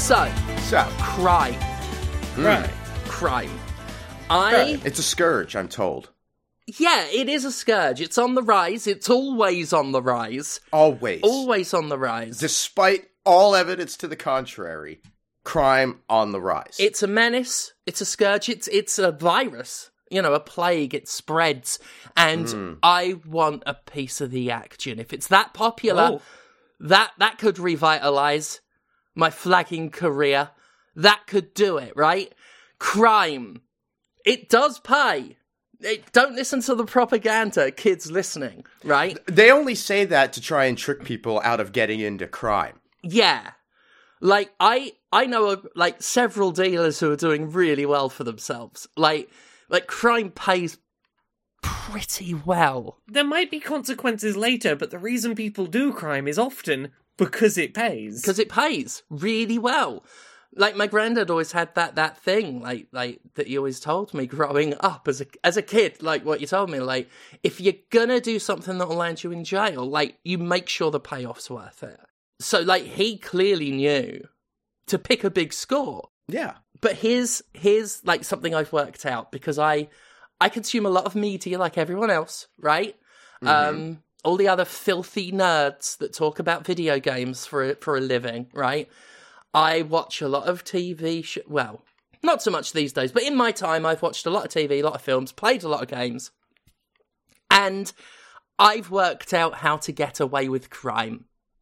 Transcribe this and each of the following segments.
So, crime. Right. Crime. It's a scourge, I'm told. Yeah, it is a scourge. It's on the rise. It's always on the rise. Always. Always on the rise. Despite all evidence to the contrary, crime on the rise. It's a menace. It's a scourge. It's a virus. You know, a plague. It spreads. And I want a piece of the action. If it's that popular, that could revitalize my flagging career. That could do it, right? Crime. It does pay. Don't listen to the propaganda, kids listening, right? They only say that to try and trick people out of getting into crime. Yeah. Like, I know, like, several dealers who are doing really well for themselves. Like crime pays pretty well. There might be consequences later, but the reason people do crime is often because it pays. Because it pays really well. Like, my granddad always had that thing, like that he always told me growing up as a kid, like what you told me, like, if you're gonna do something that'll land you in jail, like, you make sure the payoff's worth it. So, like, he clearly knew to pick a big score. Yeah. But here's like, something I've worked out, because I consume a lot of media like everyone else, right? All the other filthy nerds that talk about video games for a living, right? I watch a lot of TV, well, not so much these days, but in my time, I've watched a lot of TV, a lot of films, played a lot of games, and I've worked out how to get away with crime.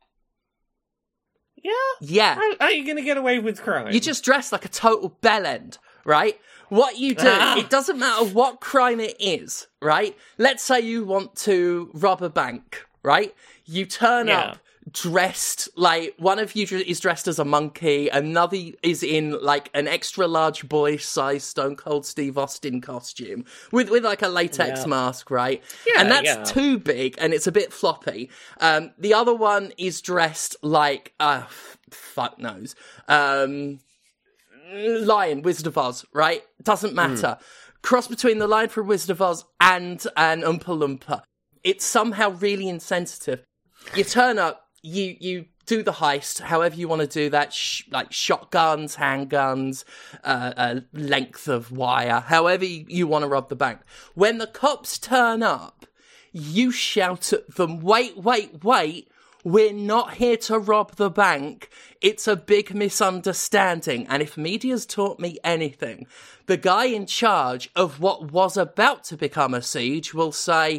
Yeah? Yeah. How are you going to get away with crime? You just dress like a total bellend, right? What you do, it doesn't matter what crime it is, right? Let's say you want to rob a bank, right? You turn up dressed, like, one of you is dressed as a monkey, another is in, like, an extra large boy-sized Stone Cold Steve Austin costume, with like, a latex mask, right? Yeah, and that's too big, and it's a bit floppy. The other one is dressed like, fuck knows, Lion, Wizard of Oz, right? Doesn't matter. Cross between the Lion from Wizard of Oz and an Oompa Loompa. It's somehow really insensitive. You turn up, you do the heist, however you want to do that, like shotguns, handguns, a length of wire, however you want to rob the bank. When the cops turn up, you shout at them, wait, we're not here to rob the bank. It's a big misunderstanding. And if media's taught me anything, the guy in charge of what was about to become a siege will say,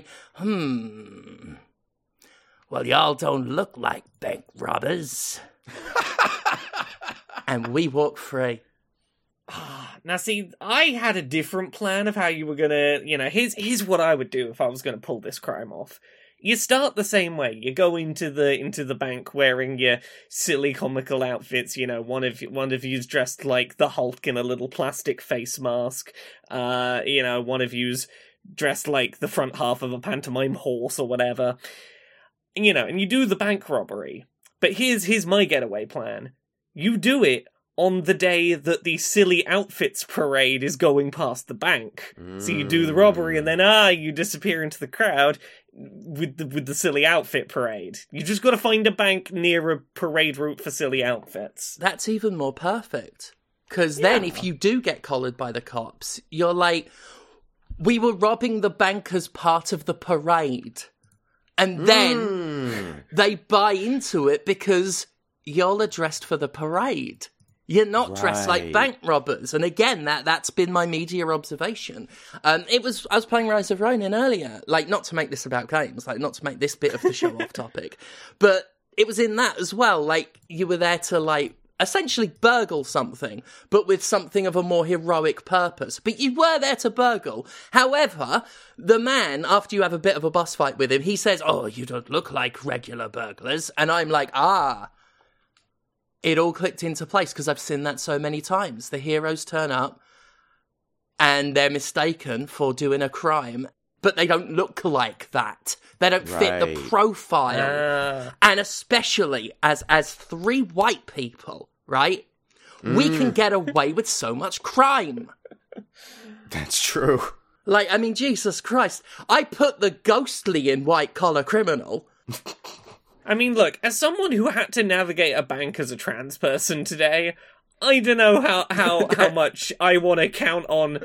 well, y'all don't look like bank robbers. And we walk free. Now, see, I had a different plan of how you were gonna, here's what I would do if I was gonna pull this crime off. You start the same way. You go into the bank wearing your silly comical outfits. One of you's dressed like the Hulk in a little plastic face mask. One of you's dressed like the front half of a pantomime horse or whatever. And you do the bank robbery. But here's my getaway plan. You do it on the day that the silly outfits parade is going past the bank. So you do the robbery and then you disappear into the crowd with the silly outfit parade. You just got to find a bank near a parade route for silly outfits. That's even more perfect. Because then if you do get collared by the cops, you're like, we were robbing the bank as part of the parade. And then they buy into it because y'all are dressed for the parade. You're not dressed like bank robbers. And again, that's been my media observation. I was playing Rise of Ronin earlier, like, not to make this about games, like, not to make this bit of the show off topic, but it was in that as well. Like, you were there to, like, essentially burgle something, but with something of a more heroic purpose. But you were there to burgle. However, the man, after you have a bit of a boss fight with him, he says, oh, you don't look like regular burglars. And I'm like, it all clicked into place because I've seen that so many times. The heroes turn up and they're mistaken for doing a crime, but they don't look like that. They don't fit the profile. And especially as three white people, right? We can get away with so much crime. That's true. Like, I mean, Jesus Christ. I put the ghostly in White Collar Criminal. I mean, look, as someone who had to navigate a bank as a trans person today, I don't know how much I want to count on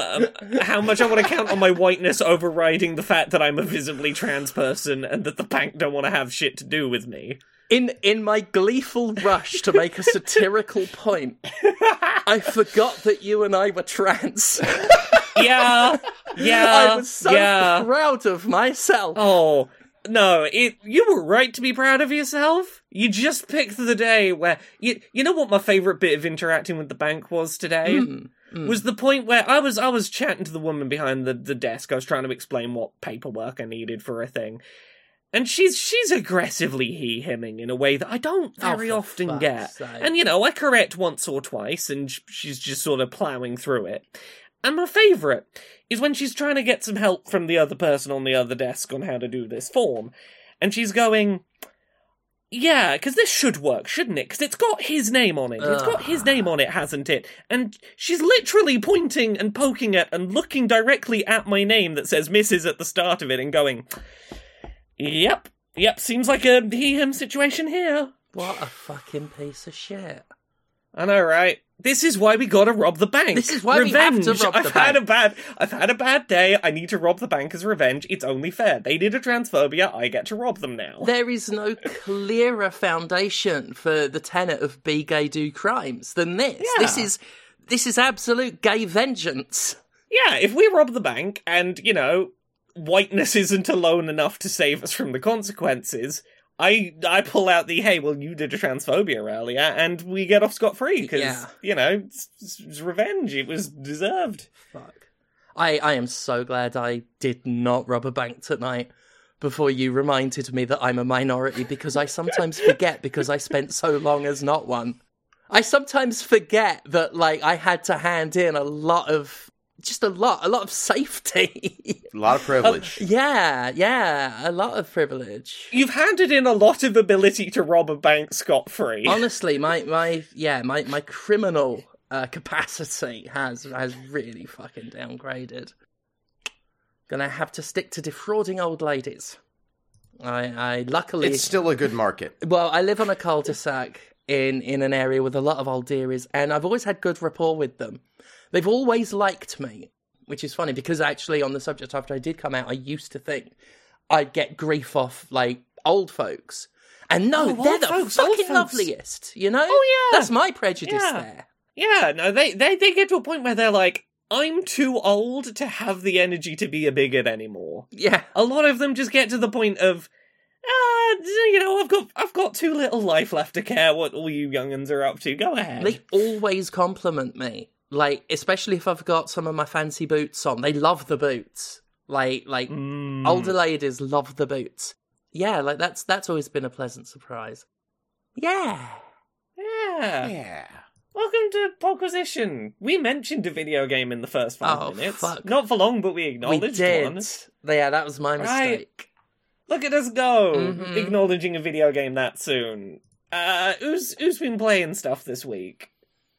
my whiteness overriding the fact that I'm a visibly trans person and that the bank don't want to have shit to do with me. In my gleeful rush to make a satirical point, I forgot that you and I were trans. Yeah. I was so proud of myself. Oh, no, you were right to be proud of yourself. You just picked the day where... You know what my favourite bit of interacting with the bank was today? Was the point where I was chatting to the woman behind the desk. I was trying to explain what paperwork I needed for a thing. And she's aggressively he-hemming in a way that I don't very often get. Sake. And, I correct once or twice, and she's just sort of ploughing through it. And my favourite is when she's trying to get some help from the other person on the other desk on how to do this form. And she's going, yeah, because this should work, shouldn't it? Because it's got his name on it. It's got his name on it, hasn't it? And she's literally pointing and poking at and looking directly at my name that says Mrs. at the start of it and going, yep, seems like a he-him situation here. What a fucking piece of shit. I know, right? This is why we gotta rob the bank. This is why revenge. we have to rob the bank. I've had a bad day. I need to rob the bank as revenge. It's only fair. They did a transphobia. I get to rob them now. There is no clearer foundation for the tenet of be gay, do crimes than this. Yeah. This is absolute gay vengeance. Yeah, if we rob the bank and, whiteness isn't alone enough to save us from the consequences, I pull out the, hey, well, you did a transphobia earlier, and we get off scot-free, because, it's revenge. It was deserved. Fuck. I am so glad I did not rob a bank tonight before you reminded me that I'm a minority, because I sometimes forget because I spent so long as not one. I sometimes forget that, I had to hand in a lot of safety. A lot of privilege. Yeah, a lot of privilege. You've handed in a lot of ability to rob a bank scot-free. Honestly, my criminal capacity has really fucking downgraded. Gonna have to stick to defrauding old ladies. I luckily... It's still a good market. Well, I live on a cul-de-sac in an area with a lot of old dearies, and I've always had good rapport with them. They've always liked me, which is funny, because actually on the subject after I did come out, I used to think I'd get grief off, old folks. And no, they're the fucking loveliest, Oh, yeah. That's my prejudice there. Yeah, no, they get to a point where they're like, I'm too old to have the energy to be a bigot anymore. Yeah. A lot of them just get to the point of, I've got too little life left to care what all you young'uns are up to. Go ahead. They always compliment me. Especially if I've got some of my fancy boots on. They love the boots. Older ladies love the boots. Yeah, that's always been a pleasant surprise. Yeah. Welcome to Podquisition. We mentioned a video game in the first 5 minutes. Fuck. Not for long, but we acknowledged one. Yeah, that was my mistake. Right. Look at us go, acknowledging a video game that soon. Who's been playing stuff this week?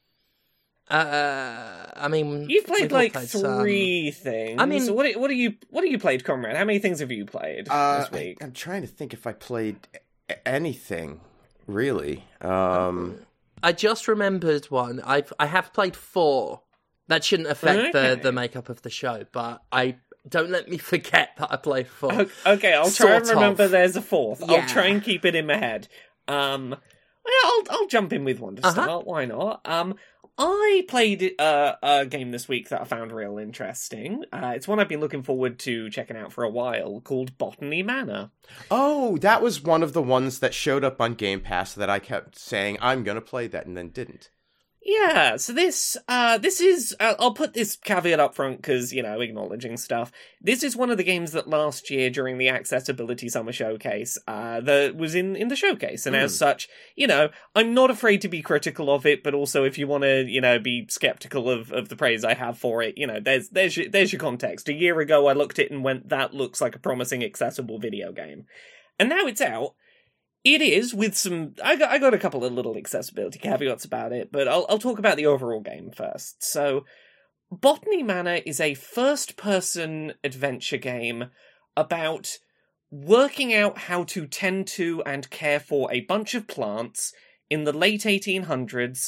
I mean, you've played three things. I mean, so what are you played, Comrade? How many things have you played this week? I'm trying to think if I played anything really. I just remembered one. I have played 4. That shouldn't affect the makeup of the show, but don't let me forget that I played 4. Okay, I'll try and remember there's a 4th. Yeah. I'll try and keep it in my head. I'll jump in with one to start. Why not? I played a game this week that I found real interesting. It's one I've been looking forward to checking out for a while, called Botany Manor. Oh, that was one of the ones that showed up on Game Pass that I kept saying, I'm going to play that, and then didn't. Yeah, so this is, I'll put this caveat up front because, acknowledging stuff. This is one of the games that last year during the Accessibility Summer Showcase, that was in the showcase. And as such, I'm not afraid to be critical of it, but also if you want to, be skeptical of the praise I have for it, there's your context. A year ago I looked at it and went, that looks like a promising accessible video game. And now it's out. It is, with some... I got a couple of little accessibility caveats about it, but I'll talk about the overall game first. So, Botany Manor is a first-person adventure game about working out how to tend to and care for a bunch of plants in the late 1800s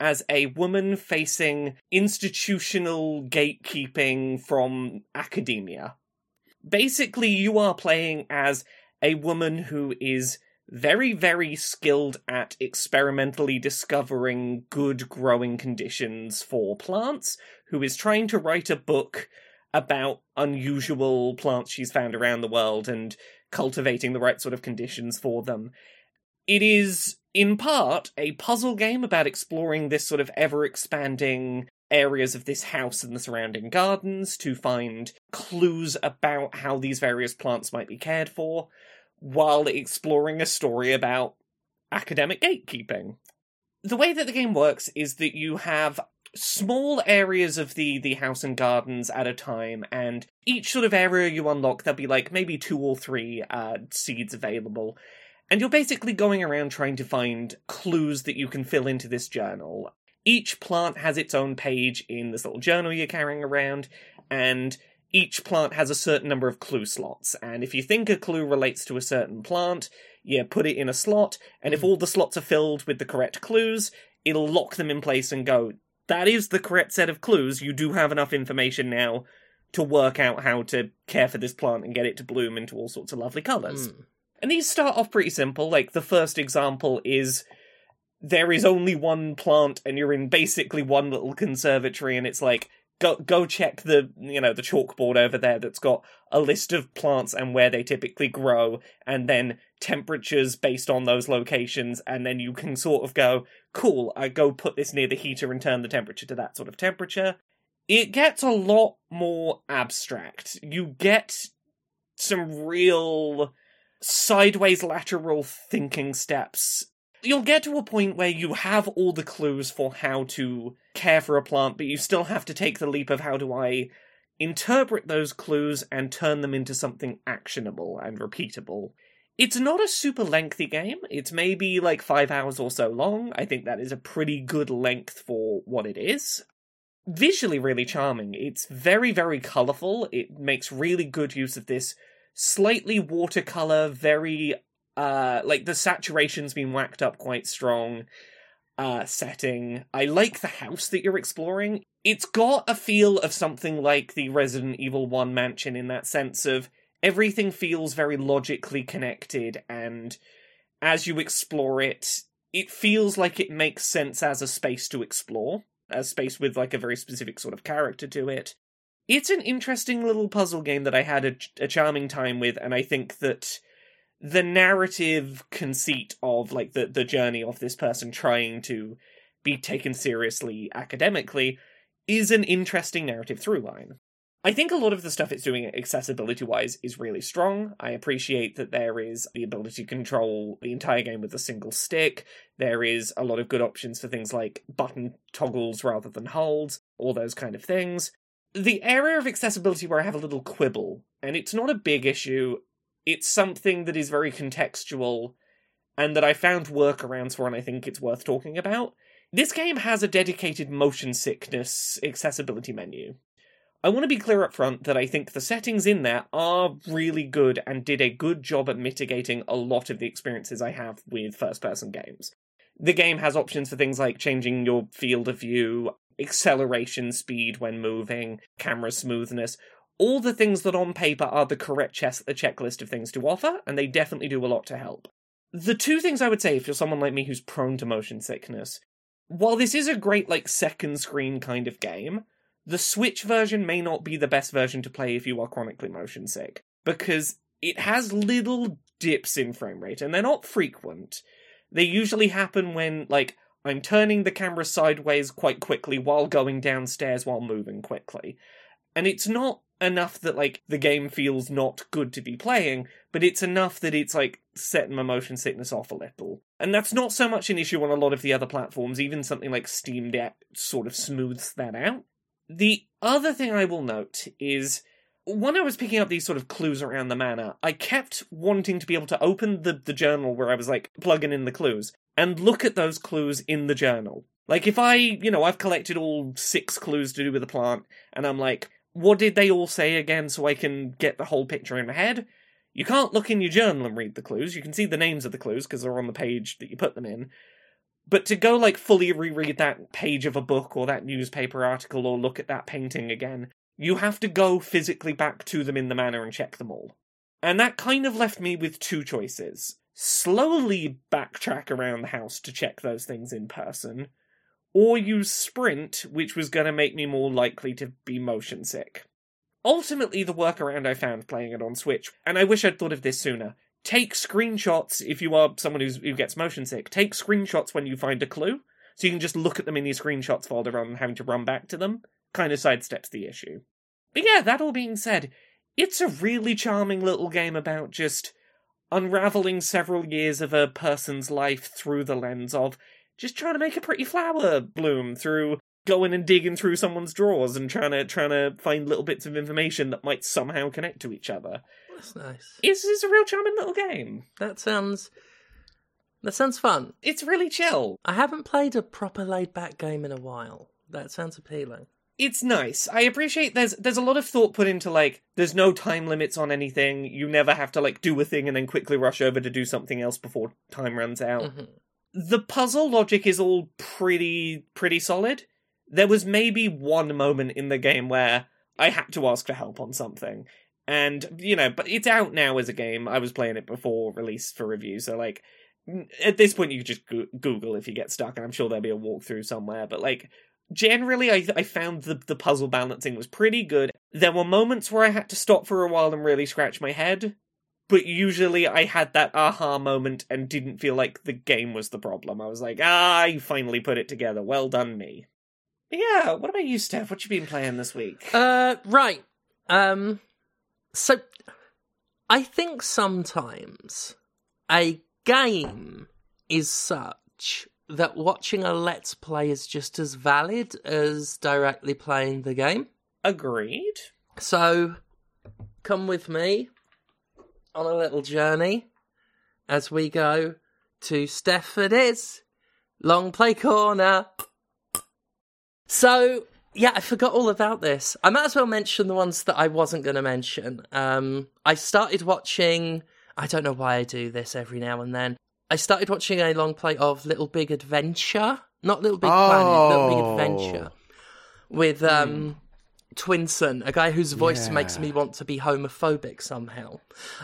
as a woman facing institutional gatekeeping from academia. Basically, you are playing as a woman who is very, very skilled at experimentally discovering good growing conditions for plants, who is trying to write a book about unusual plants she's found around the world and cultivating the right sort of conditions for them. It is, in part, a puzzle game about exploring this sort of ever-expanding areas of this house and the surrounding gardens to find clues about how these various plants might be cared for, while exploring a story about academic gatekeeping. The way that the game works is that you have small areas of the house and gardens at a time, and each sort of area you unlock, there'll be like maybe 2 or 3 seeds available, and you're basically going around trying to find clues that you can fill into this journal. Each plant has its own page in this little journal you're carrying around, and each plant has a certain number of clue slots, and if you think a clue relates to a certain plant, you put it in a slot, and if all the slots are filled with the correct clues, it'll lock them in place and go, that is the correct set of clues, you do have enough information now to work out how to care for this plant and get it to bloom into all sorts of lovely colours. And these start off pretty simple, like the first example is there is only one plant and you're in basically one little conservatory and it's like, Go check the chalkboard over there that's got a list of plants and where they typically grow, and then temperatures based on those locations, and then you can sort of go, cool, I go put this near the heater and turn the temperature to that sort of temperature. It gets a lot more abstract. You get some real sideways lateral thinking steps. You'll get to a point where you have all the clues for how to care for a plant, but you still have to take the leap of how do I interpret those clues and turn them into something actionable and repeatable. It's not a super lengthy game. It's maybe like 5 hours or so long. I think that is a pretty good length for what it is. Visually really charming. It's very, very colourful. It makes really good use of this slightly watercolour, very like the saturation's been whacked up quite strong setting. I like the house that you're exploring. It's got a feel of something like the Resident Evil 1 mansion in that sense of everything feels very logically connected, and as you explore it, it feels like it makes sense as a space to explore, a space with like a very specific sort of character to it. It's an interesting little puzzle game that I had a charming time with, and I think that the narrative conceit of like the journey of this person trying to be taken seriously academically is an interesting narrative through line. I think a lot of the stuff it's doing accessibility-wise is really strong. I appreciate that there is the ability to control the entire game with a single stick. There is a lot of good options for things like button toggles rather than holds, all those kind of things. The area of accessibility where I have a little quibble, and it's not a big issue, it's something that is very contextual, and that I found workarounds for, and I think it's worth talking about. This game has a dedicated motion sickness accessibility menu. I want to be clear up front that I think the settings in there are really good and did a good job at mitigating a lot of the experiences I have with first-person games. The game has options for things like changing your field of view, acceleration speed when moving, camera smoothness, all the things that on paper are the correct checklist of things to offer, and they definitely do a lot to help. The two things I would say if you're someone like me who's prone to motion sickness, while this is a great like second screen kind of game, the Switch version may not be the best version to play if you are chronically motion sick, because it has little dips in frame rate, and they're not frequent. They usually happen when, like, I'm turning the camera sideways quite quickly while going downstairs while moving quickly. And it's not enough that, like, the game feels not good to be playing, but it's enough that it's, like, setting my motion sickness off a little. And that's not so much an issue on a lot of the other platforms, even something like Steam Deck sort of smooths that out. The other thing I will note is, when I was picking up these sort of clues around the manor, I kept wanting to be able to open the journal where I was, like, plugging in the clues, and look at those clues in the journal. Like, if I've collected all 6 clues to do with the plant, and I'm like, what did they all say again so I can get the whole picture in my head? You can't look in your journal and read the clues. You can see the names of the clues because they're on the page that you put them in. But to go, like, fully reread that page of a book or that newspaper article or look at that painting again, you have to go physically back to them in the manor and check them all. And that kind of left me with two choices. Slowly backtrack around the house to check those things in person, or use Sprint, which was going to make me more likely to be motion sick. Ultimately, the workaround I found playing it on Switch, and I wish I'd thought of this sooner, take screenshots if you are someone who gets motion sick. Take screenshots when you find a clue, so you can just look at them in your screenshots folder rather than having to run back to them. Kind of sidesteps the issue. But yeah, that all being said, it's a really charming little game about just unraveling several years of a person's life through the lens of just trying to make a pretty flower bloom, through going and digging through someone's drawers and trying to find little bits of information that might somehow connect to each other. That's nice. It's a real charming little game. That sounds fun. It's really chill. I haven't played a proper laid-back game in a while. That sounds appealing. It's nice. I appreciate there's a lot of thought put into, like, there's no time limits on anything. You never have to, like, do a thing and then quickly rush over to do something else before time runs out. Mm-hmm. The puzzle logic is all pretty solid. There was maybe one moment in the game where I had to ask for help on something. And, but it's out now as a game. I was playing it before release for review, so, like, at this point you could just Google if you get stuck, and I'm sure there'll be a walkthrough somewhere, but, like, generally, I found the puzzle balancing was pretty good. There were moments where I had to stop for a while and really scratch my head, but usually I had that aha moment and didn't feel like the game was the problem. I was like, I finally put it together. Well done, me. But yeah, what about you, Steph? What you been playing this week? Right. So, I think sometimes a game is such that watching a Let's Play is just as valid as directly playing the game. Agreed. So, come with me on a little journey as we go to Steph's Long Play Corner. So, yeah, I forgot all about this. I might as well mention the ones that I wasn't going to mention. I started watching... I don't know why I do this every now and then. I started watching a long play of Little Big Adventure. Not Little Big Planet, Little Big Adventure. With Twinson, a guy whose voice makes me want to be homophobic somehow.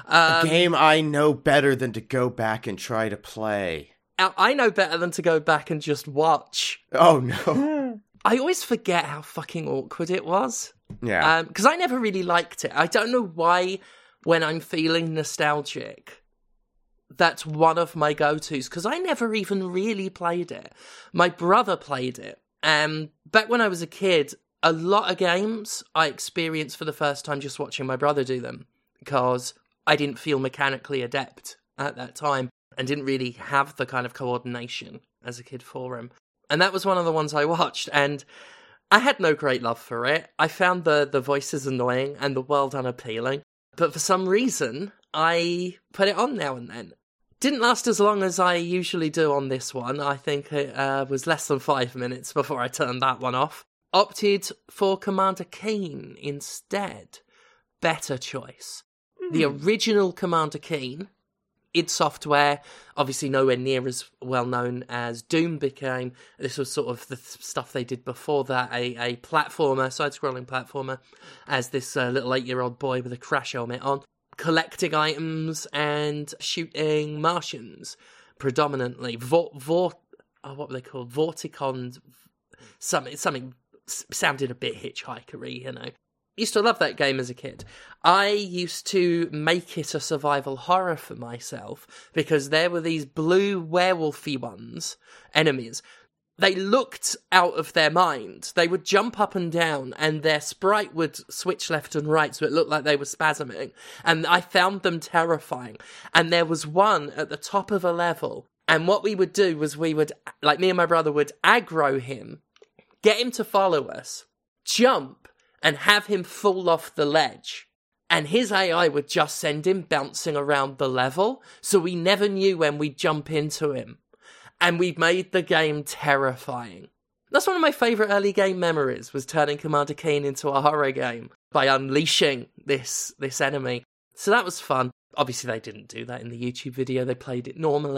A game I know better than to go back and try to play. I know better than to go back and just watch. Oh, no. I always forget how fucking awkward it was. Yeah. Because I never really liked it. I don't know why, when I'm feeling nostalgic, that's one of my go-tos, because I never even really played it. My brother played it. Back when I was a kid, a lot of games I experienced for the first time just watching my brother do them, because I didn't feel mechanically adept at that time and didn't really have the kind of coordination as a kid for him. And that was one of the ones I watched, and I had no great love for it. I found the voices annoying and the world unappealing, but for some reason, I put it on now and then. Didn't last as long as I usually do on this one. I think it was less than 5 minutes before I turned that one off. Opted for Commander Keen instead. Better choice. The original Commander Keen, id Software, obviously nowhere near as well known as Doom became. This was sort of the stuff they did before that, a platformer, side-scrolling platformer, as this little 8-year-old boy with a crash helmet on, collecting items and shooting Martians, predominantly. What were they called? Vorticons, something sounded a bit hitchhikery, Used to love that game as a kid. I used to make it a survival horror for myself because there were these blue werewolfy enemies. They looked out of their mind. They would jump up and down and their sprite would switch left and right so it looked like they were spasming. And I found them terrifying. And there was one at the top of a level. And what we would do was me and my brother would aggro him, get him to follow us, jump, and have him fall off the ledge. And his AI would just send him bouncing around the level, so we never knew when we'd jump into him. And we made the game terrifying. That's one of my favourite early game memories, was turning Commander Keen into a horror game by unleashing this enemy. So that was fun. Obviously they didn't do that in the YouTube video, they played it normally.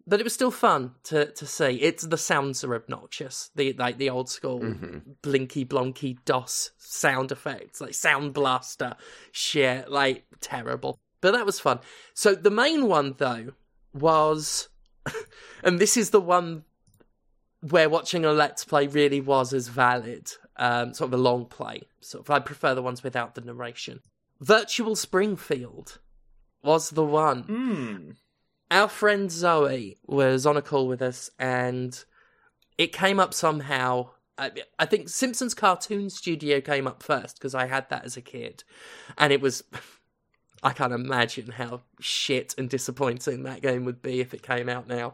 But it was still fun to see. The sounds are obnoxious. The old school blinky blonky DOS sound effects, like Sound Blaster shit, like terrible. But that was fun. So the main one though was, and this is the one where watching a Let's Play really was as valid, sort of a long play. Sort of, I prefer the ones without the narration. Virtual Springfield was the one. Our friend Zoe was on a call with us, and it came up somehow. I think Simpsons Cartoon Studio came up first, because I had that as a kid. And it was... I can't imagine how shit and disappointing that game would be if it came out now.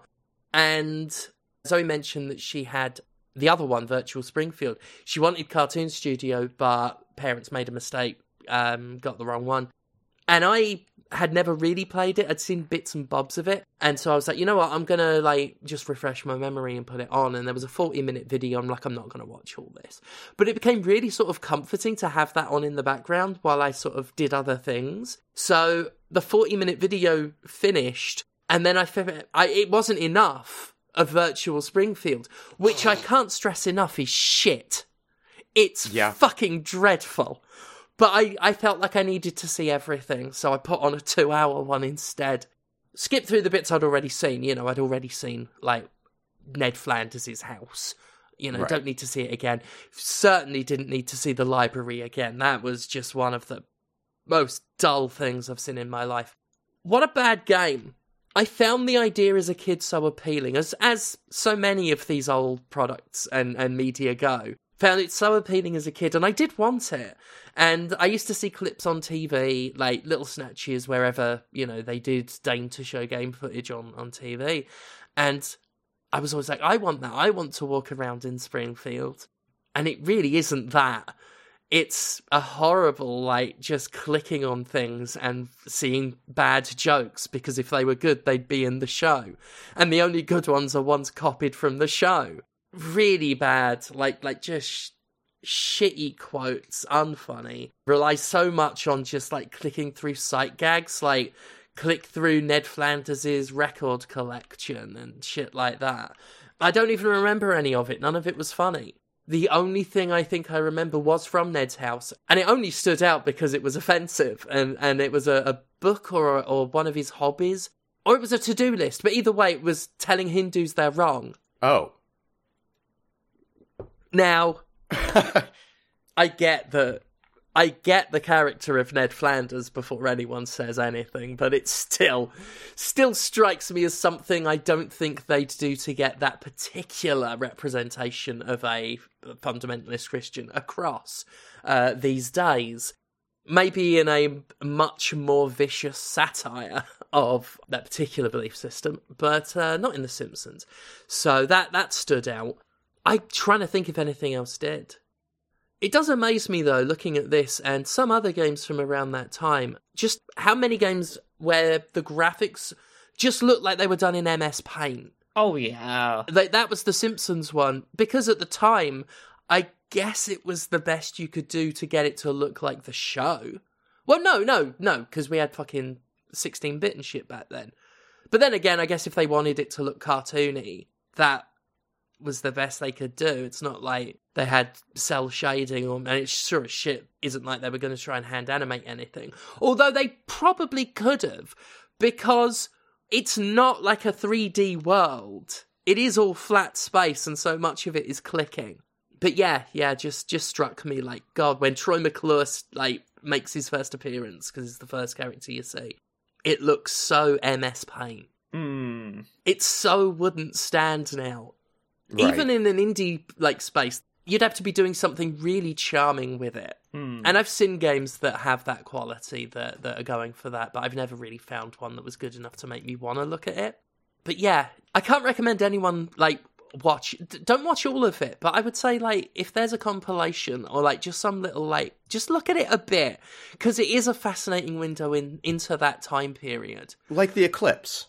And Zoe mentioned that she had the other one, Virtual Springfield. She wanted Cartoon Studio, but parents made a mistake, got the wrong one. And I had never really played it. I'd seen bits and bobs of it. And so I was like, you know what, I'm going to like just refresh my memory and put it on. And there was a 40-minute video. I'm like, I'm not going to watch all this. But it became really sort of comforting to have that on in the background while I sort of did other things. So the 40-minute video finished. And then it wasn't enough of Virtual Springfield, which I can't stress enough is shit. It's fucking dreadful. But I felt like I needed to see everything, so I put on a 2-hour one instead. Skipped through the bits I'd already seen. You know, I'd already seen, like, Ned Flanders' house. You know, Don't need to see it again. Certainly didn't need to see the library again. That was just one of the most dull things I've seen in my life. What a bad game. I found the idea as a kid so appealing, as so many of these old products and media go. Found it so appealing as a kid, and I did want it. And I used to see clips on TV, like little snatches wherever, you know, they did deign to show game footage on TV. And I was always like, I want that. I want to walk around in Springfield. And it really isn't that. It's a horrible, like, just clicking on things and seeing bad jokes, because if they were good, they'd be in the show. And the only good ones are ones copied from the show. Really bad, like just shitty quotes, unfunny. Relies so much on just like clicking through sight gags, like click through Ned Flanders' record collection and shit like that. I don't even remember any of it. None of it was funny. The only thing I think I remember was from Ned's house, and it only stood out because it was offensive, and it was a book or one of his hobbies, or it was a to-do list. But either way, it was telling Hindus they're wrong. Oh. Now, I get the character of Ned Flanders before anyone says anything, but it still strikes me as something I don't think they'd do to get that particular representation of a fundamentalist Christian across these days. Maybe in a much more vicious satire of that particular belief system, but not in The Simpsons. So that stood out. I'm trying to think if anything else did. It does amaze me, though, looking at this and some other games from around that time, just how many games where the graphics just looked like they were done in MS Paint. Oh, yeah. That was the Simpsons one, because at the time, I guess it was the best you could do to get it to look like the show. Well, no, because we had fucking 16-bit and shit back then. But then again, I guess if they wanted it to look cartoony, that was the best they could do. It's not like they had cell shading, and it's sure as shit isn't like they were going to try and hand animate anything. Although they probably could have, because it's not like a 3D world. It is all flat space, and so much of it is clicking. But yeah, just struck me like, God, when Troy McClure like makes his first appearance, because it's the first character you see, it looks so MS Paint. It so wouldn't stand now. Right. Even in an indie like space, you'd have to be doing something really charming with it. And I've seen games that have that quality that are going for that, but I've never really found one that was good enough to make me want to look at it. But yeah, I can't recommend anyone like don't watch all of it, but I would say like if there's a compilation or like just some little like just look at it a bit, because it is a fascinating window into that time period. Like the Eclipse,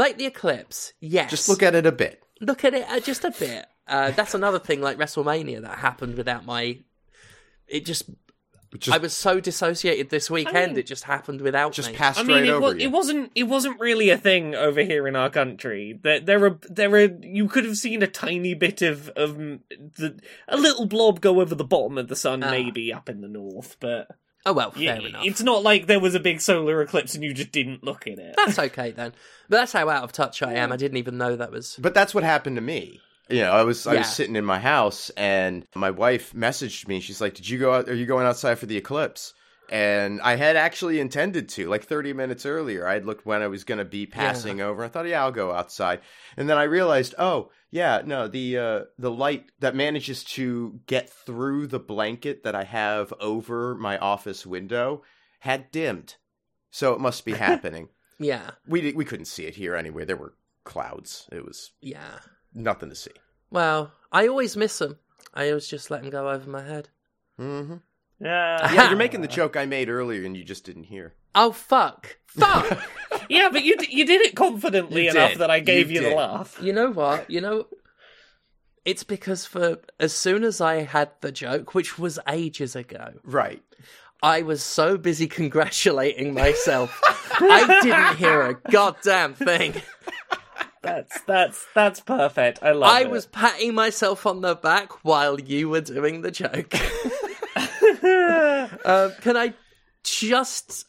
yes. Just look at it a bit. Look at it just a bit. That's another thing like WrestleMania that happened without Just, I was so dissociated this weekend, mean, it just happened without just me. passed I mean, right over you. it wasn't really a thing over here in our country. There you could have seen a tiny bit of a little blob go over the bottom of the sun, maybe up in the north, but Oh well, fair enough. it's not like there was a big solar eclipse and you just didn't look at it. That's okay then. But that's how out of touch I am. I didn't even know that was... But that's what happened to me. You know, I was sitting in my house and my wife messaged me. She's like, "Did you go out? Are you going outside for the eclipse?" And I had actually intended to, like 30 minutes earlier. I had looked when I was going to be passing over. I thought, yeah, I'll go outside. And then I realized, oh, yeah, no, the light that manages to get through the blanket that I have over my office window had dimmed. So it must be happening. Yeah. We couldn't see it here anyway. There were clouds. It was nothing to see. Well, I always miss them. I always just let them go over my head. Mm-hmm. Yeah, You're making the joke I made earlier and you just didn't hear. Oh, fuck. Fuck! Yeah, but you did it confidently You enough did. that I gave You you the did. laugh. You know what? It's because as soon as I had the joke, which was ages ago, Right. I was so busy congratulating myself, I didn't hear a goddamn thing. That's perfect. I love it. I was patting myself on the back while you were doing the joke. Can I just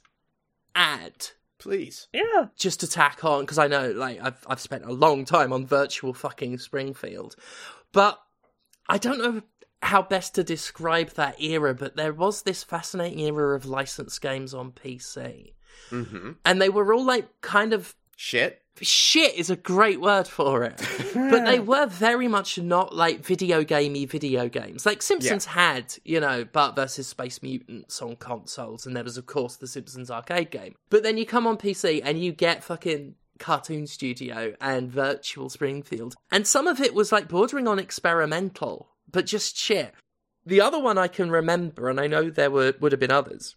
add, Please. Yeah. just to tack on, because I know, like, I've spent a long time on virtual fucking Springfield, but I don't know how best to describe that era, but there was this fascinating era of licensed games on PC. Mm-hmm. And they were all, like, kind of... Shit. Shit is a great word for it. But they were very much not, like, video games. Like, Simpsons had, Bart vs. Space Mutants on consoles, and there was, of course, the Simpsons arcade game. But then you come on PC and you get fucking Cartoon Studio and Virtual Springfield. And some of it was, like, bordering on experimental, but just shit. The other one I can remember, and I know there would have been others,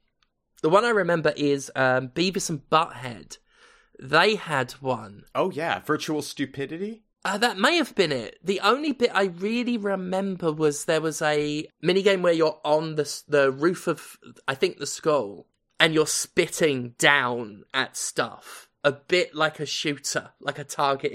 the one I remember is Beavis and Butthead. They had one. Oh, yeah. Virtual Stupidity? That may have been it. The only bit I really remember was there was a minigame where you're on the roof of, I think, the skull, and you're spitting down at stuff. A bit like a shooter, like a target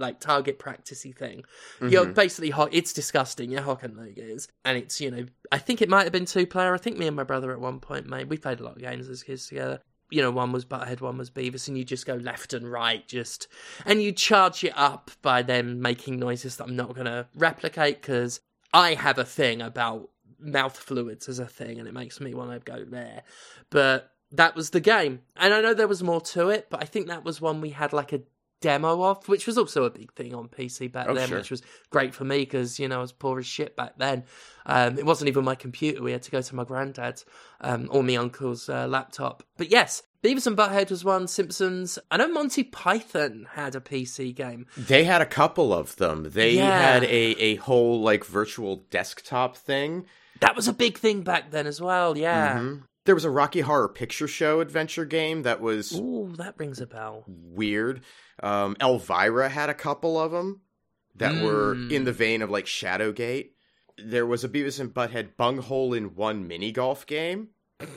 practicey thing. Mm-hmm. You're basically it's disgusting. You're hocking niggas. And it's, I think it might have been 2-player. I think me and my brother at one point, we played a lot of games as kids together. One was Butthead, one was Beavis, and you just go left and right, and you charge it up by them making noises that I'm not going to replicate, because I have a thing about mouth fluids as a thing, and it makes me want to go there. But that was the game. And I know there was more to it, but I think that was one we had like a demo of, which was also a big thing on PC back then, which was great for me because, I was poor as shit back then. It wasn't even my computer. We had to go to my granddad's or my uncle's laptop. But yes, Beavis and Butthead was one, Simpsons. I know Monty Python had a PC game. They had a couple of them. They had a whole, like, virtual desktop thing. That was a big thing back then as well, yeah. Mm-hmm. There was a Rocky Horror Picture Show adventure game that was... Ooh, that rings a bell. Weird. Elvira had a couple of them that were in the vein of, like, Shadowgate. There was a Beavis and Butthead Bunghole-in-One mini-golf game.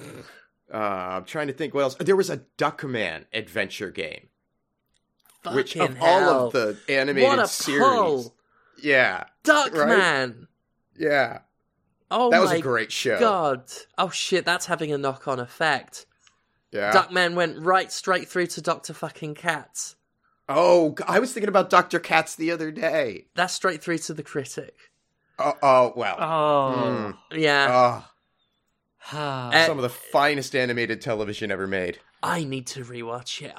I'm trying to think what else. There was a Duckman adventure game. Fucking which, of hell. all of the animated what a series... Pull. Yeah. Duckman! Right? Yeah. Oh that was my a great show. God. Oh shit, that's having a knock-on effect. Yeah. Duckman went right straight through to Dr. fucking Katz. Oh, I was thinking about Dr. Katz the other day. That's straight through to the critic. Oh, well. Oh. Yeah. Some of the finest animated television ever made. I need to rewatch it.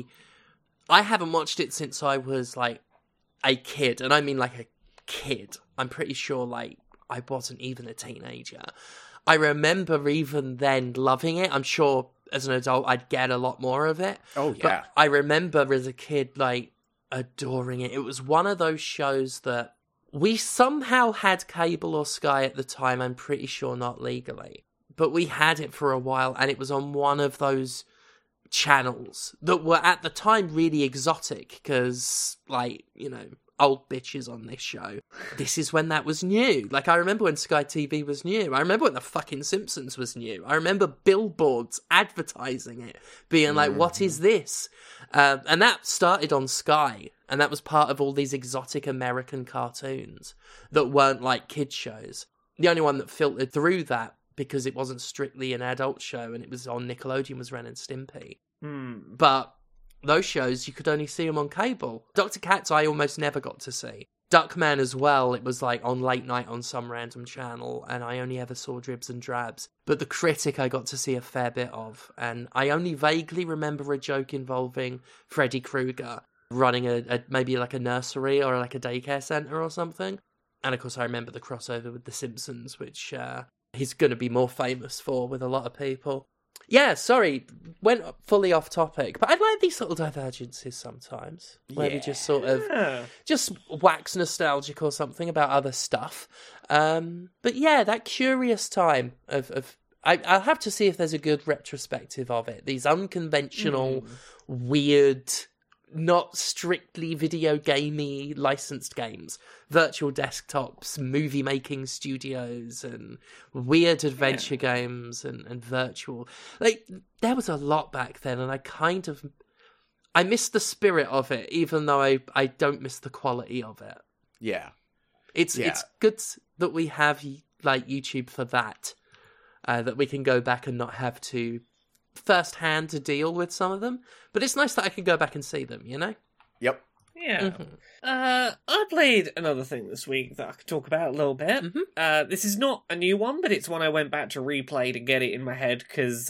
I haven't watched it since I was, like, a kid. And I mean, like, a kid. I'm pretty sure, like, I wasn't even a teenager. I remember even then loving it. I'm sure as an adult I'd get a lot more of it. Oh, yeah. But I remember as a kid, like, adoring it. It was one of those shows that we somehow had cable or Sky at the time. I'm pretty sure not legally. But we had it for a while, and it was on one of those channels that were at the time really exotic because, like, old bitches on this show. This is when that was new. Like, I remember when Sky TV was new. I remember when the fucking Simpsons was new. I remember billboards advertising it, being like, what is this? And that started on Sky, and that was part of all these exotic American cartoons that weren't like kids shows. The only one that filtered through that, because it wasn't strictly an adult show and it was on Nickelodeon, was Ren and Stimpy. But those shows, you could only see them on cable. Dr. Katz, I almost never got to see. Duckman as well, it was like on late night on some random channel, and I only ever saw dribs and drabs. But The Critic I got to see a fair bit of, and I only vaguely remember a joke involving Freddy Krueger running a maybe like a nursery or like a daycare centre or something. And of course I remember the crossover with The Simpsons, which he's going to be more famous for with a lot of people. Yeah, sorry, went fully off topic, but I like these little divergences sometimes, where we just sort of just wax nostalgic or something about other stuff. But yeah, that curious time of I'll have to see if there's a good retrospective of it. These unconventional, weird, not strictly video gamey licensed games, virtual desktops, movie making studios, and weird adventure games and virtual. Like, there was a lot back then, and I miss the spirit of it, even though I don't miss the quality of it. Yeah. It's good that we have like YouTube for that we can go back and not have to first-hand to deal with some of them, but it's nice that I can go back and see them, you know? Yep. Yeah. I played another thing this week that I could talk about a little bit. This is not a new one, but it's one I went back to replay to get it in my head, because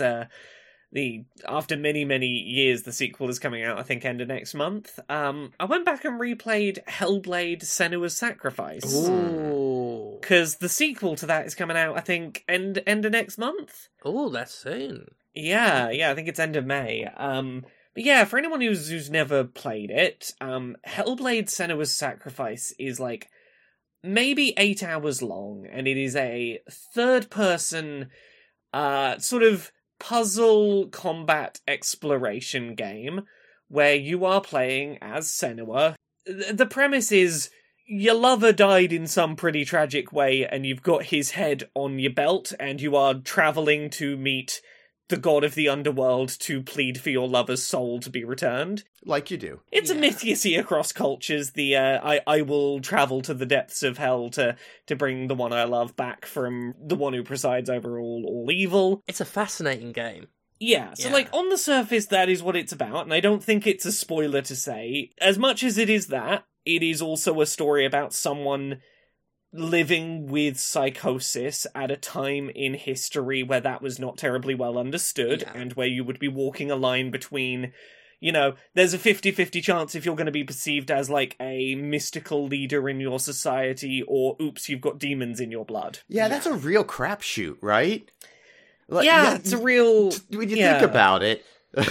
after many years, the sequel is coming out, I think, end of next month. I went back and replayed Hellblade: Senua's Sacrifice. Ooh. Because the sequel to that is coming out, I think, end of next month. Oh, that's soon. Yeah, I think it's end of May. But yeah, for anyone who's never played it, Hellblade: Senua's Sacrifice is like maybe 8 hours long, and it is a third-person sort of puzzle combat exploration game where you are playing as Senua. The premise is your lover died in some pretty tragic way, and you've got his head on your belt, and you are travelling to meet the god of the underworld to plead for your lover's soul to be returned. Like you do. It's a myth you see across cultures, the I will travel to the depths of hell to bring the one I love back from the one who presides over all evil. It's a fascinating game. Yeah, so like on the surface that is what it's about, and I don't think it's a spoiler to say, as much as it is that, it is also a story about someone living with psychosis at a time in history where that was not terribly well understood, and where you would be walking a line between, you know, there's a 50-50 chance if you're going to be perceived as like a mystical leader in your society, or oops, you've got demons in your blood. Yeah, that's a real crapshoot, right? Like, it's a real... When you think about it...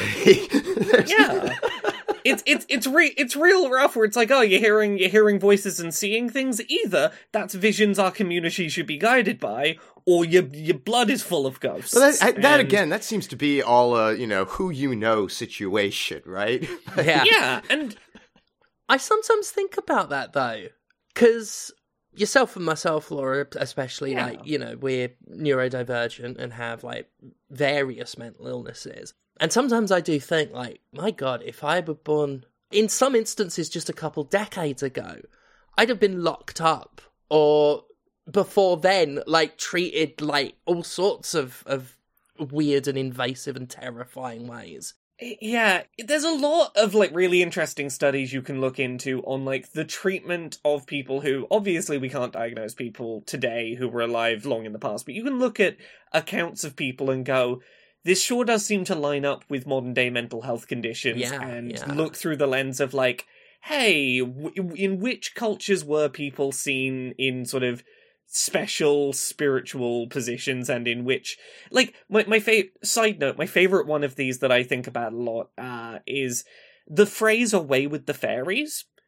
It's real rough, where it's like, oh, you're hearing voices and seeing things. Either that's visions our community should be guided by, or your blood is full of ghosts. Well, that seems to be all a who you know situation, right? Yeah, and I sometimes think about that though, because yourself and myself, Laura, especially, like, we're neurodivergent and have like various mental illnesses. And sometimes I do think, like, my God, if I were born, in some instances, just a couple decades ago, I'd have been locked up, or before then, like, treated like all sorts of weird and invasive and terrifying ways. Yeah, there's a lot of, like, really interesting studies you can look into on, like, the treatment of people who, obviously we can't diagnose people today who were alive long in the past, but you can look at accounts of people and go, this sure does seem to line up with modern-day mental health conditions, look through the lens of, like, hey, in which cultures were people seen in sort of special spiritual positions, and in which... Like, side note, my favourite one of these that I think about a lot is the phrase "away with the fairies."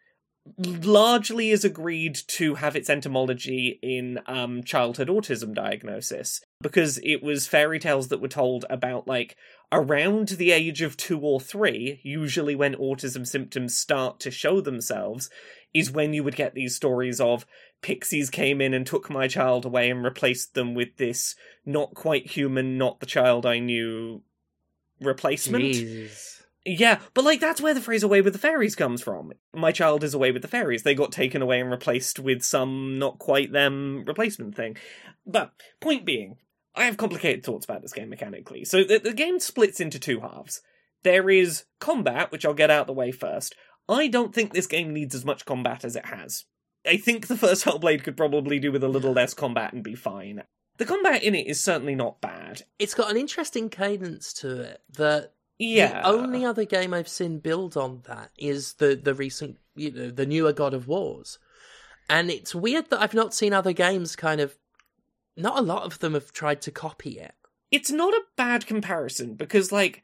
largely is agreed to have its etymology in childhood autism diagnosis, because it was fairy tales that were told about, like, around the age of 2 or 3, usually when autism symptoms start to show themselves, is when you would get these stories of pixies came in and took my child away and replaced them with this not quite human, not the child I knew replacement. Jeez. Yeah, but, like, that's where the phrase away with the fairies comes from. My child is away with the fairies. They got taken away and replaced with some not quite them replacement thing. But, point being, I have complicated thoughts about this game mechanically. So the game splits into 2 halves. There is combat, which I'll get out of the way first. I don't think this game needs as much combat as it has. I think the first Hellblade could probably do with a little less combat and be fine. The combat in it is certainly not bad. It's got an interesting cadence to it that... Yeah. The only other game I've seen build on that is the recent, the newer God of Wars. And it's weird that I've not seen other games not a lot of them have tried to copy it. It's not a bad comparison, because, like,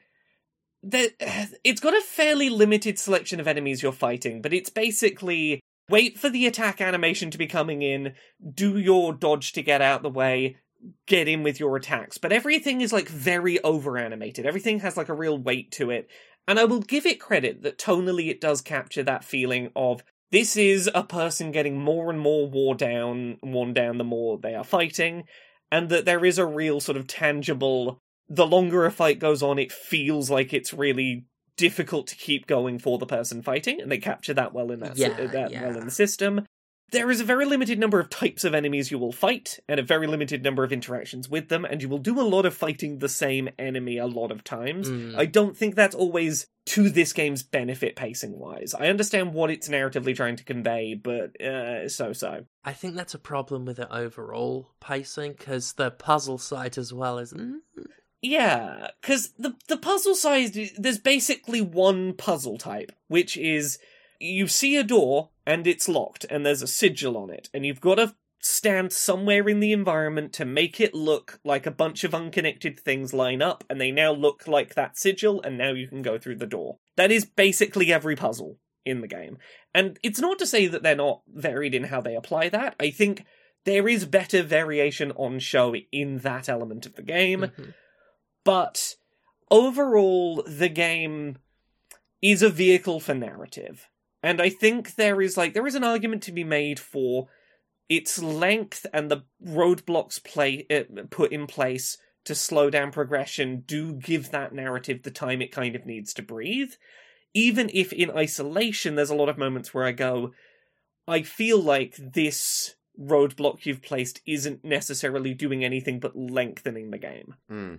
it's got a fairly limited selection of enemies you're fighting, but it's basically wait for the attack animation to be coming in, do your dodge to get out the way, get in with your attacks, but everything is, like, very over-animated. Everything has, like, a real weight to it, and I will give it credit that tonally it does capture that feeling of this is a person getting more and more worn down the more they are fighting, and that there is a real sort of tangible, the longer a fight goes on, it feels like it's really difficult to keep going for the person fighting, and they capture that well in well in the system. There is a very limited number of types of enemies you will fight, and a very limited number of interactions with them, and you will do a lot of fighting the same enemy a lot of times. I don't think that's always to this game's benefit pacing-wise. I understand what it's narratively trying to convey, but so-so. I think that's a problem with it overall pacing, because the puzzle side as well is... Yeah, because the puzzle side, there's basically one puzzle type, which is... You see a door, and it's locked, and there's a sigil on it, and you've got to stand somewhere in the environment to make it look like a bunch of unconnected things line up, and they now look like that sigil, and now you can go through the door. That is basically every puzzle in the game. And it's not to say that they're not varied in how they apply that. I think there is better variation on show in that element of the game, but overall, the game is a vehicle for narrative. And I think there is an argument to be made for its length, and the roadblocks put in place to slow down progression do give that narrative the time it kind of needs to breathe. Even if in isolation there's a lot of moments where I go, I feel like this roadblock you've placed isn't necessarily doing anything but lengthening the game.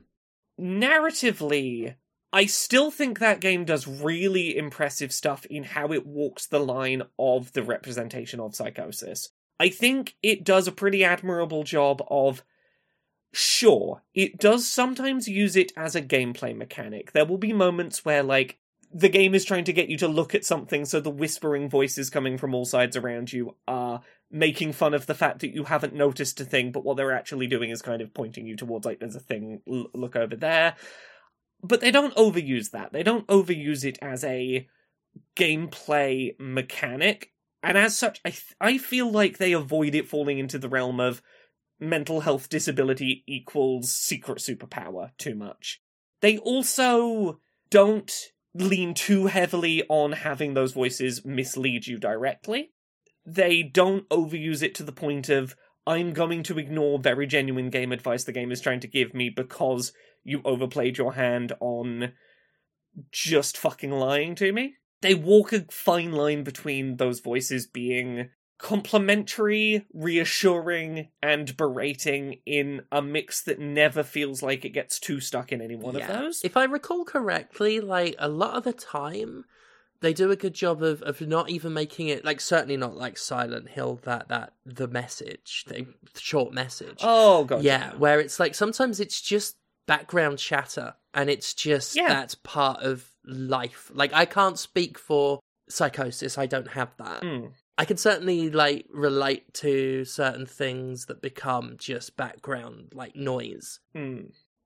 Narratively, I still think that game does really impressive stuff in how it walks the line of the representation of psychosis. I think it does a pretty admirable job of... Sure, it does sometimes use it as a gameplay mechanic. There will be moments where, like, the game is trying to get you to look at something, so the whispering voices coming from all sides around you are making fun of the fact that you haven't noticed a thing, but what they're actually doing is kind of pointing you towards, like, there's a thing, look over there. But they don't overuse that. They don't overuse it as a gameplay mechanic. And as such, I feel like they avoid it falling into the realm of mental health disability equals secret superpower too much. They also don't lean too heavily on having those voices mislead you directly. They don't overuse it to the point of, I'm going to ignore very genuine game advice the game is trying to give me because you overplayed your hand on just fucking lying to me. They walk a fine line between those voices being complimentary, reassuring, and berating in a mix that never feels like it gets too stuck in any one of those. If I recall correctly, like, a lot of the time, they do a good job of not even making it, like, certainly not like Silent Hill, the message, the short message. Oh, God. Yeah, where it's like, sometimes it's just background chatter, and it's just, that's part of life. Like, I can't speak for psychosis, I don't have that. I can certainly, like, relate to certain things that become just background, like, noise.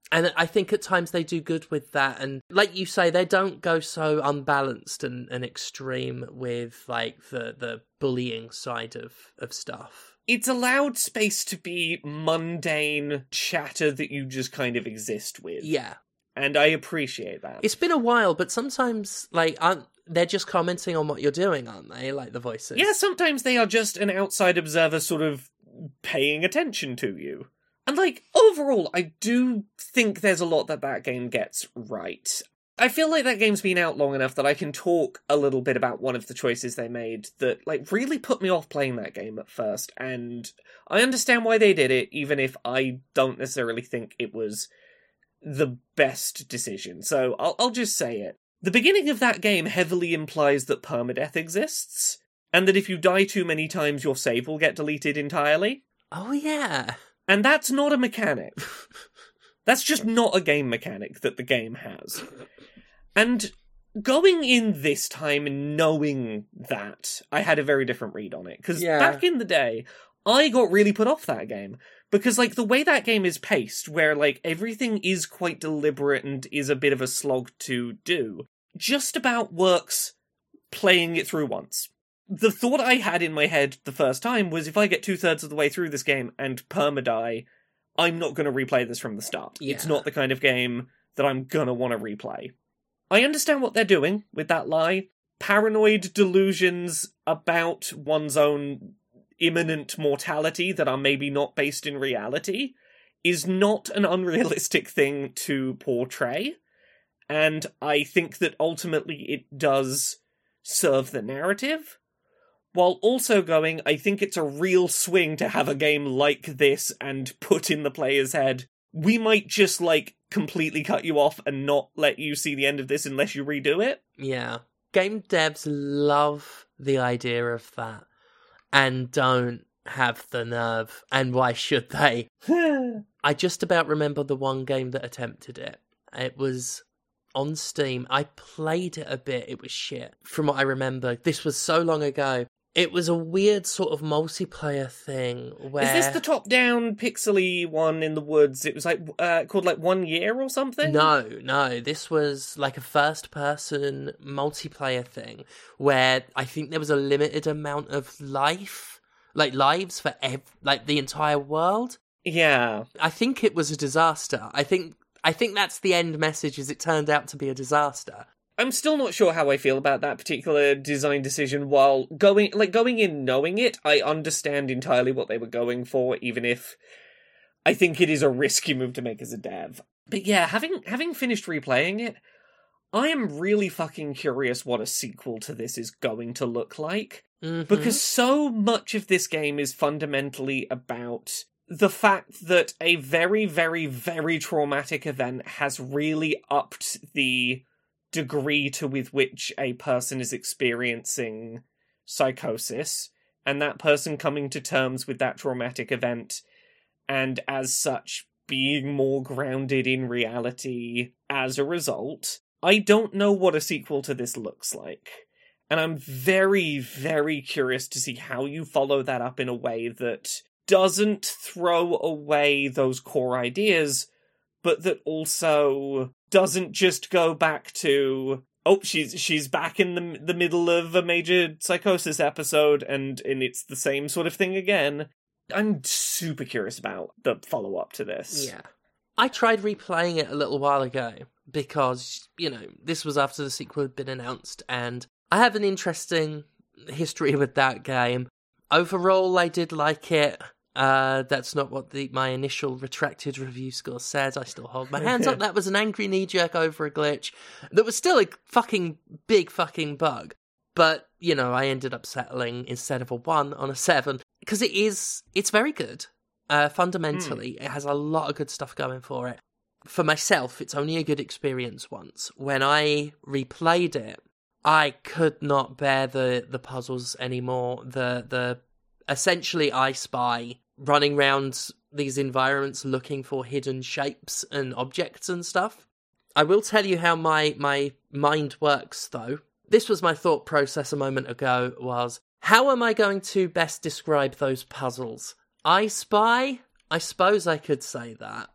And I think at times they do good with that. And like you say, they don't go so unbalanced and extreme with like the bullying side of stuff. It's allowed space to be mundane chatter that you just kind of exist with. Yeah. And I appreciate that. It's been a while, but sometimes like they're just commenting on what you're doing, aren't they? Like the voices. Yeah, sometimes they are just an outside observer sort of paying attention to you. And, like, overall, I do think there's a lot that game gets right. I feel like that game's been out long enough that I can talk a little bit about one of the choices they made that, like, really put me off playing that game at first. And I understand why they did it, even if I don't necessarily think it was the best decision. So I'll just say it. The beginning of that game heavily implies that permadeath exists, and that if you die too many times, your save will get deleted entirely. Oh, yeah. And that's not a mechanic. That's just not a game mechanic that the game has. And going in this time and knowing that, I had a very different read on it. Because back in the day, I got really put off that game. Because, like, the way that game is paced, where, like, everything is quite deliberate and is a bit of a slog to do, just about works playing it through once. The thought I had in my head the first time was if I get 2/3 of the way through this game and perma-die, I'm not going to replay this from the start. Yeah. It's not the kind of game that I'm going to want to replay. I understand what they're doing with that lie. Paranoid delusions about one's own imminent mortality that are maybe not based in reality is not an unrealistic thing to portray. And I think that ultimately it does serve the narrative. While also going, I think it's a real swing to have a game like this and put in the player's head, we might just, like, completely cut you off and not let you see the end of this unless you redo it. Yeah. Game devs love the idea of that and don't have the nerve. And why should they? I just about remember the one game that attempted it. It was on Steam. I played it a bit. It was shit. From what I remember, this was so long ago. It was a weird sort of multiplayer thing where... Is this the top-down pixely one in the woods? It was like called like 1 Year or something? No. This was like a first-person multiplayer thing where I think there was a limited amount of lives for the entire world. Yeah. I think it was a disaster. I think that's the end message, is it turned out to be a disaster. I'm still not sure how I feel about that particular design decision. While going in knowing it, I understand entirely what they were going for, even if I think it is a risky move to make as a dev. But yeah, having finished replaying it, I am really fucking curious what a sequel to this is going to look like. Mm-hmm. Because so much of this game is fundamentally about the fact that a very, very, very traumatic event has really upped the degree with which a person is experiencing psychosis, and that person coming to terms with that traumatic event, and as such being more grounded in reality as a result. I don't know what a sequel to this looks like, and I'm very, very curious to see how you follow that up in a way that doesn't throw away those core ideas, but that also doesn't just go back to, oh, she's back in the middle of a major psychosis episode, and it's the same sort of thing again. I'm super curious about the follow-up to this. Yeah. I tried replaying it a little while ago, because, this was after the sequel had been announced, and I have an interesting history with that game. Overall, I did like it. That's not what my initial retracted review score says. I still hold my hands up. That was an angry knee-jerk over a glitch that was still a fucking big fucking bug. But, I ended up settling instead of a 1 on a 7. Because it's very good. Fundamentally, It has a lot of good stuff going for it. For myself, it's only a good experience once. When I replayed it, I could not bear the puzzles anymore. The essentially I Spy running around these environments looking for hidden shapes and objects and stuff. I will tell you how my mind works, though. This was my thought process a moment ago, was, how am I going to best describe those puzzles? I Spy? I suppose I could say that.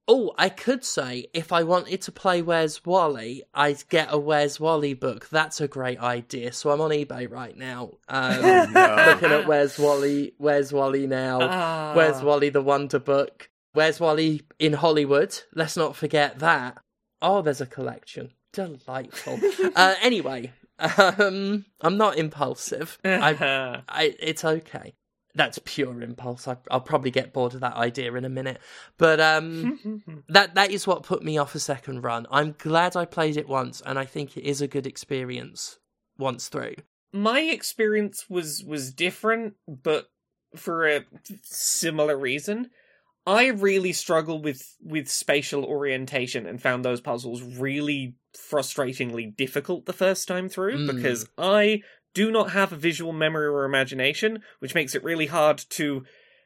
Oh, I could say, if I wanted to play Where's Wally, I'd get a Where's Wally book. That's a great idea. So I'm on eBay right now, looking at Where's Wally now, Where's Wally the Wonder Book, Where's Wally in Hollywood, let's not forget that. Oh, there's a collection. Delightful. Anyway, I'm not impulsive. It's okay. That's pure impulse. I'll probably get bored of that idea in a minute. But that is what put me off a second run. I'm glad I played it once, and I think it is a good experience once through. My experience was different, but for a similar reason. I really struggled with spatial orientation and found those puzzles really frustratingly difficult the first time through, because I do not have a visual memory or imagination, which makes it really hard to,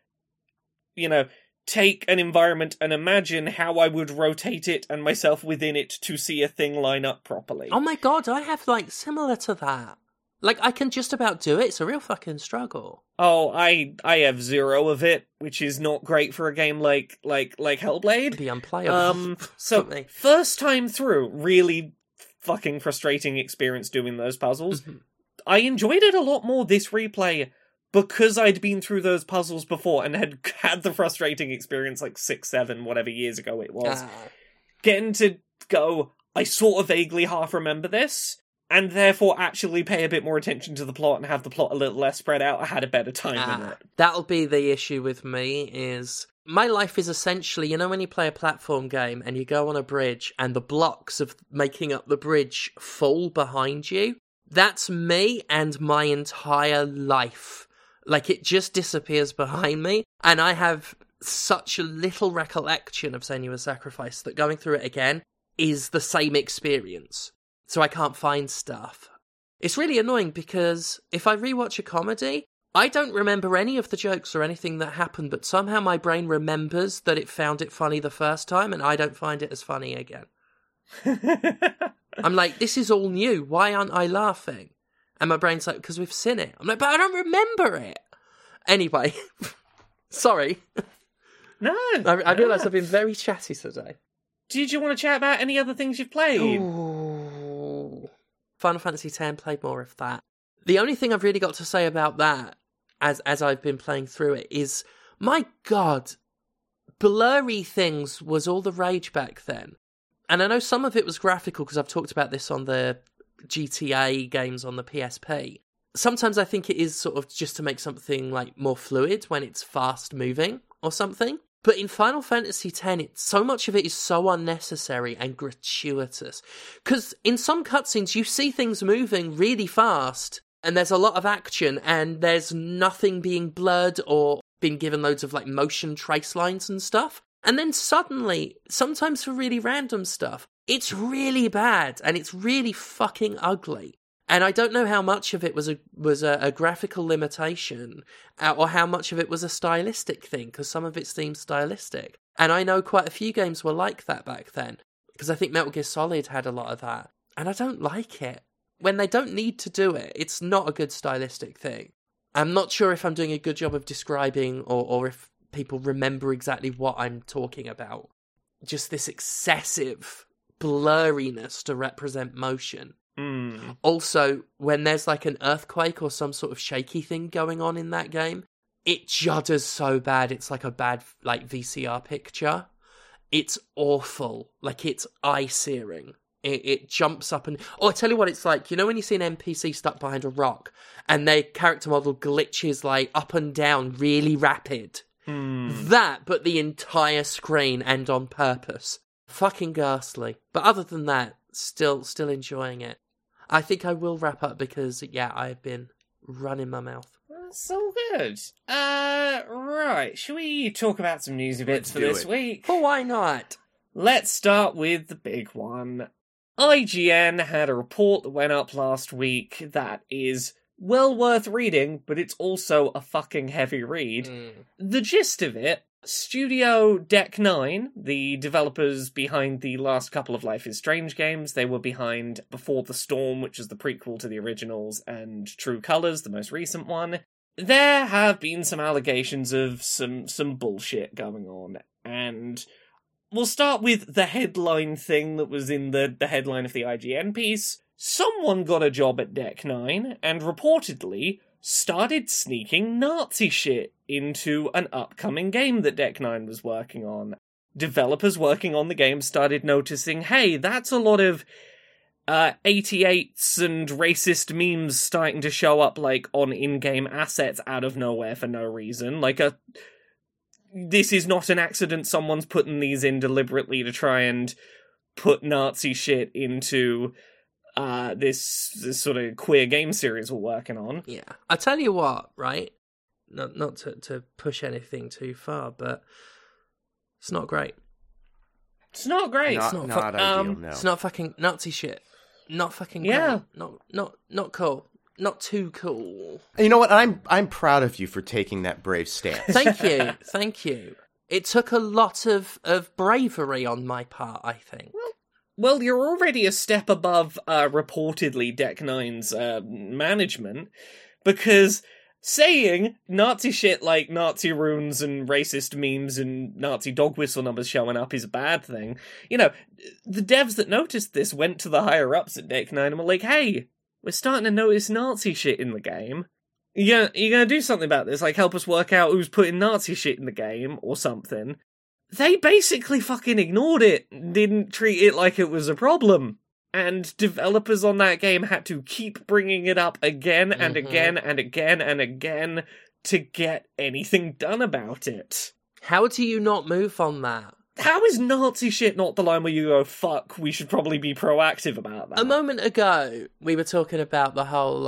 take an environment and imagine how I would rotate it and myself within it to see a thing line up properly. Oh my god, I have, similar to that. I can just about do it. It's a real fucking struggle. Oh, I have 0 of it, which is not great for a game like Hellblade. It'd be unplayable. So, first time through, really fucking frustrating experience doing those puzzles. I enjoyed it a lot more this replay because I'd been through those puzzles before and had had the frustrating experience 6, 7, whatever years ago it was. Getting to go, I sort of vaguely half remember this, and therefore actually pay a bit more attention to the plot and have the plot a little less spread out. I had a better time in it. That'll be the issue with me, is my life is essentially, when you play a platform game and you go on a bridge and the blocks of making up the bridge fall behind you. That's me and my entire life. It just disappears behind me, and I have such a little recollection of Senua's Sacrifice that going through it again is the same experience. So I can't find stuff. It's really annoying because if I rewatch a comedy, I don't remember any of the jokes or anything that happened, but somehow my brain remembers that it found it funny the first time, and I don't find it as funny again. I'm like, this is all new. Why aren't I laughing? And my brain's like, because we've seen it. I'm like, but I don't remember it. Anyway, sorry. No. I realise I've been very chatty today. Did you want to chat about any other things you've played? Ooh. Final Fantasy X, played more of that. The only thing I've really got to say about that, as I've been playing through it, is, my God, blurry things was all the rage back then. And I know some of it was graphical, because I've talked about this on the GTA games on the PSP. Sometimes I think it is sort of just to make something more fluid when it's fast moving or something. But in Final Fantasy X, so much of it is so unnecessary and gratuitous. Because in some cutscenes, you see things moving really fast, and there's a lot of action, and there's nothing being blurred or being given loads of motion trace lines and stuff. And then suddenly, sometimes for really random stuff, it's really bad and it's really fucking ugly. And I don't know how much of it was a graphical limitation or how much of it was a stylistic thing, because some of it seems stylistic. And I know quite a few games were like that back then, because I think Metal Gear Solid had a lot of that. And I don't like it. When they don't need to do it, it's not a good stylistic thing. I'm not sure if I'm doing a good job of describing or if people remember exactly what I'm talking about. Just this excessive blurriness to represent motion. Also, when there's an earthquake or some sort of shaky thing going on in that game, it judders so bad. It's like a bad VCR picture. It's awful. It's eye-searing. It jumps up and... Oh, I tell you what it's like. When you see an NPC stuck behind a rock and their character model glitches up and down really rapid? That, but the entire screen, and on purpose. Fucking ghastly. But other than that, still enjoying it. I think I will wrap up because, I've been running my mouth. That's all good. Right. Shall we talk about some newsy bits for this week? Well, why not? Let's start with the big one. IGN had a report that went up last week that is well worth reading, but it's also a fucking heavy read. The gist of it, Studio Deck 9, the developers behind the last couple of Life is Strange games, they were behind Before the Storm, which is the prequel to the originals, and True Colors, the most recent one. There have been some allegations of some bullshit going on, and we'll start with the headline thing that was in the headline of the IGN piece. Someone got a job at Deck 9 and reportedly started sneaking Nazi shit into an upcoming game that Deck 9 was working on. Developers working on the game started noticing, hey, that's a lot of 88s and racist memes starting to show up, like, on in-game assets out of nowhere for no reason. Like, this is not an accident, someone's putting these in deliberately to try and put Nazi shit into this sort of queer game series we're working on. Yeah. I tell you what, right? Not to push anything too far, but it's not great. It's not great. Not ideal, no. It's not fucking Nazi shit. Not fucking great. Yeah. Not cool. Not too cool. You know what? I'm proud of you for taking that brave stance. Thank you. It took a lot of bravery on my part, I think. Well, you're already a step above, reportedly, Deck 9's management, because saying Nazi shit like Nazi runes and racist memes and Nazi dog whistle numbers showing up is a bad thing. You know, the devs that noticed this went to the higher-ups at Deck 9 and were like, hey, we're starting to notice Nazi shit in the game. You're gonna do something about this, like help us work out who's putting Nazi shit in the game, or something. They basically fucking ignored it, didn't treat it like it was a problem. And developers on that game had to keep bringing it up again and again and again and again to get anything done about it. How do you not move on that? How is Nazi shit not the line where you go, fuck, we should probably be proactive about that? A moment ago, we were talking about the whole,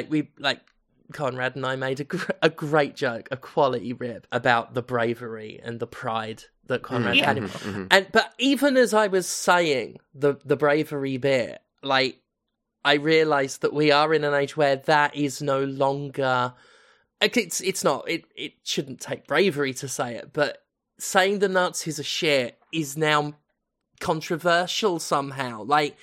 Conrad and I made a great joke, a quality rib, about the bravery and the pride that Conrad had. But even as I was saying the bravery bit, like, I realised that we are in an age where that is no longer... It's not... It shouldn't take bravery to say it, but saying the Nazis are shit is now controversial somehow. Like,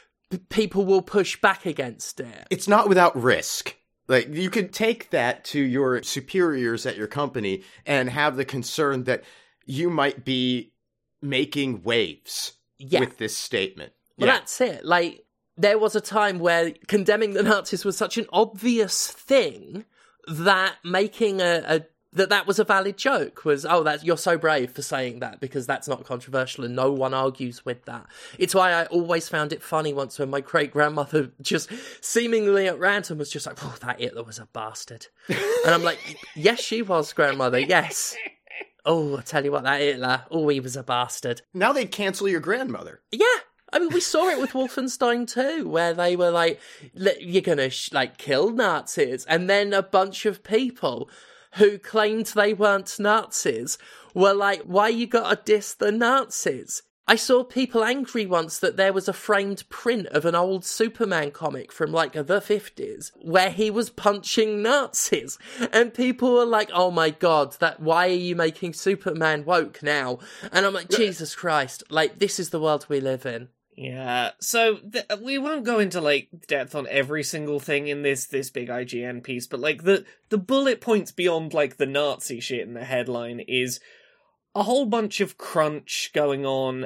people will push back against it. It's not without risk. Like, you could take that to your superiors at your company and have the concern that you might be making waves with this statement. Well, that's it. Like, there was a time where condemning the Nazis was such an obvious thing that making that was a valid joke. Was, you're so brave for saying that because that's not controversial and no one argues with that. It's why I always found it funny once when my great-grandmother just seemingly at random was just like, oh, that Hitler was a bastard. And I'm like, yes, she was, grandmother, yes. Oh, I tell you what, that Hitler, he was a bastard. Now they'd cancel your grandmother. Yeah. I mean, we saw it with Wolfenstein 2, where they were like, you're gonna, kill Nazis. And then a bunch of people who claimed they weren't Nazis were like, why you gotta diss the Nazis? I saw people angry once that there was a framed print of an old Superman comic from, the 50s, where he was punching Nazis. And people were like, oh my god, why are you making Superman woke now? And I'm like, Jesus Christ, this is the world we live in. Yeah, so we won't go into, depth on every single thing in this big IGN piece, but, the bullet points beyond, the Nazi shit in the headline is a whole bunch of crunch going on,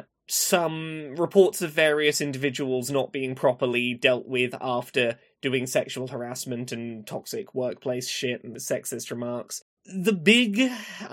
some reports of various individuals not being properly dealt with after doing sexual harassment and toxic workplace shit and sexist remarks. The big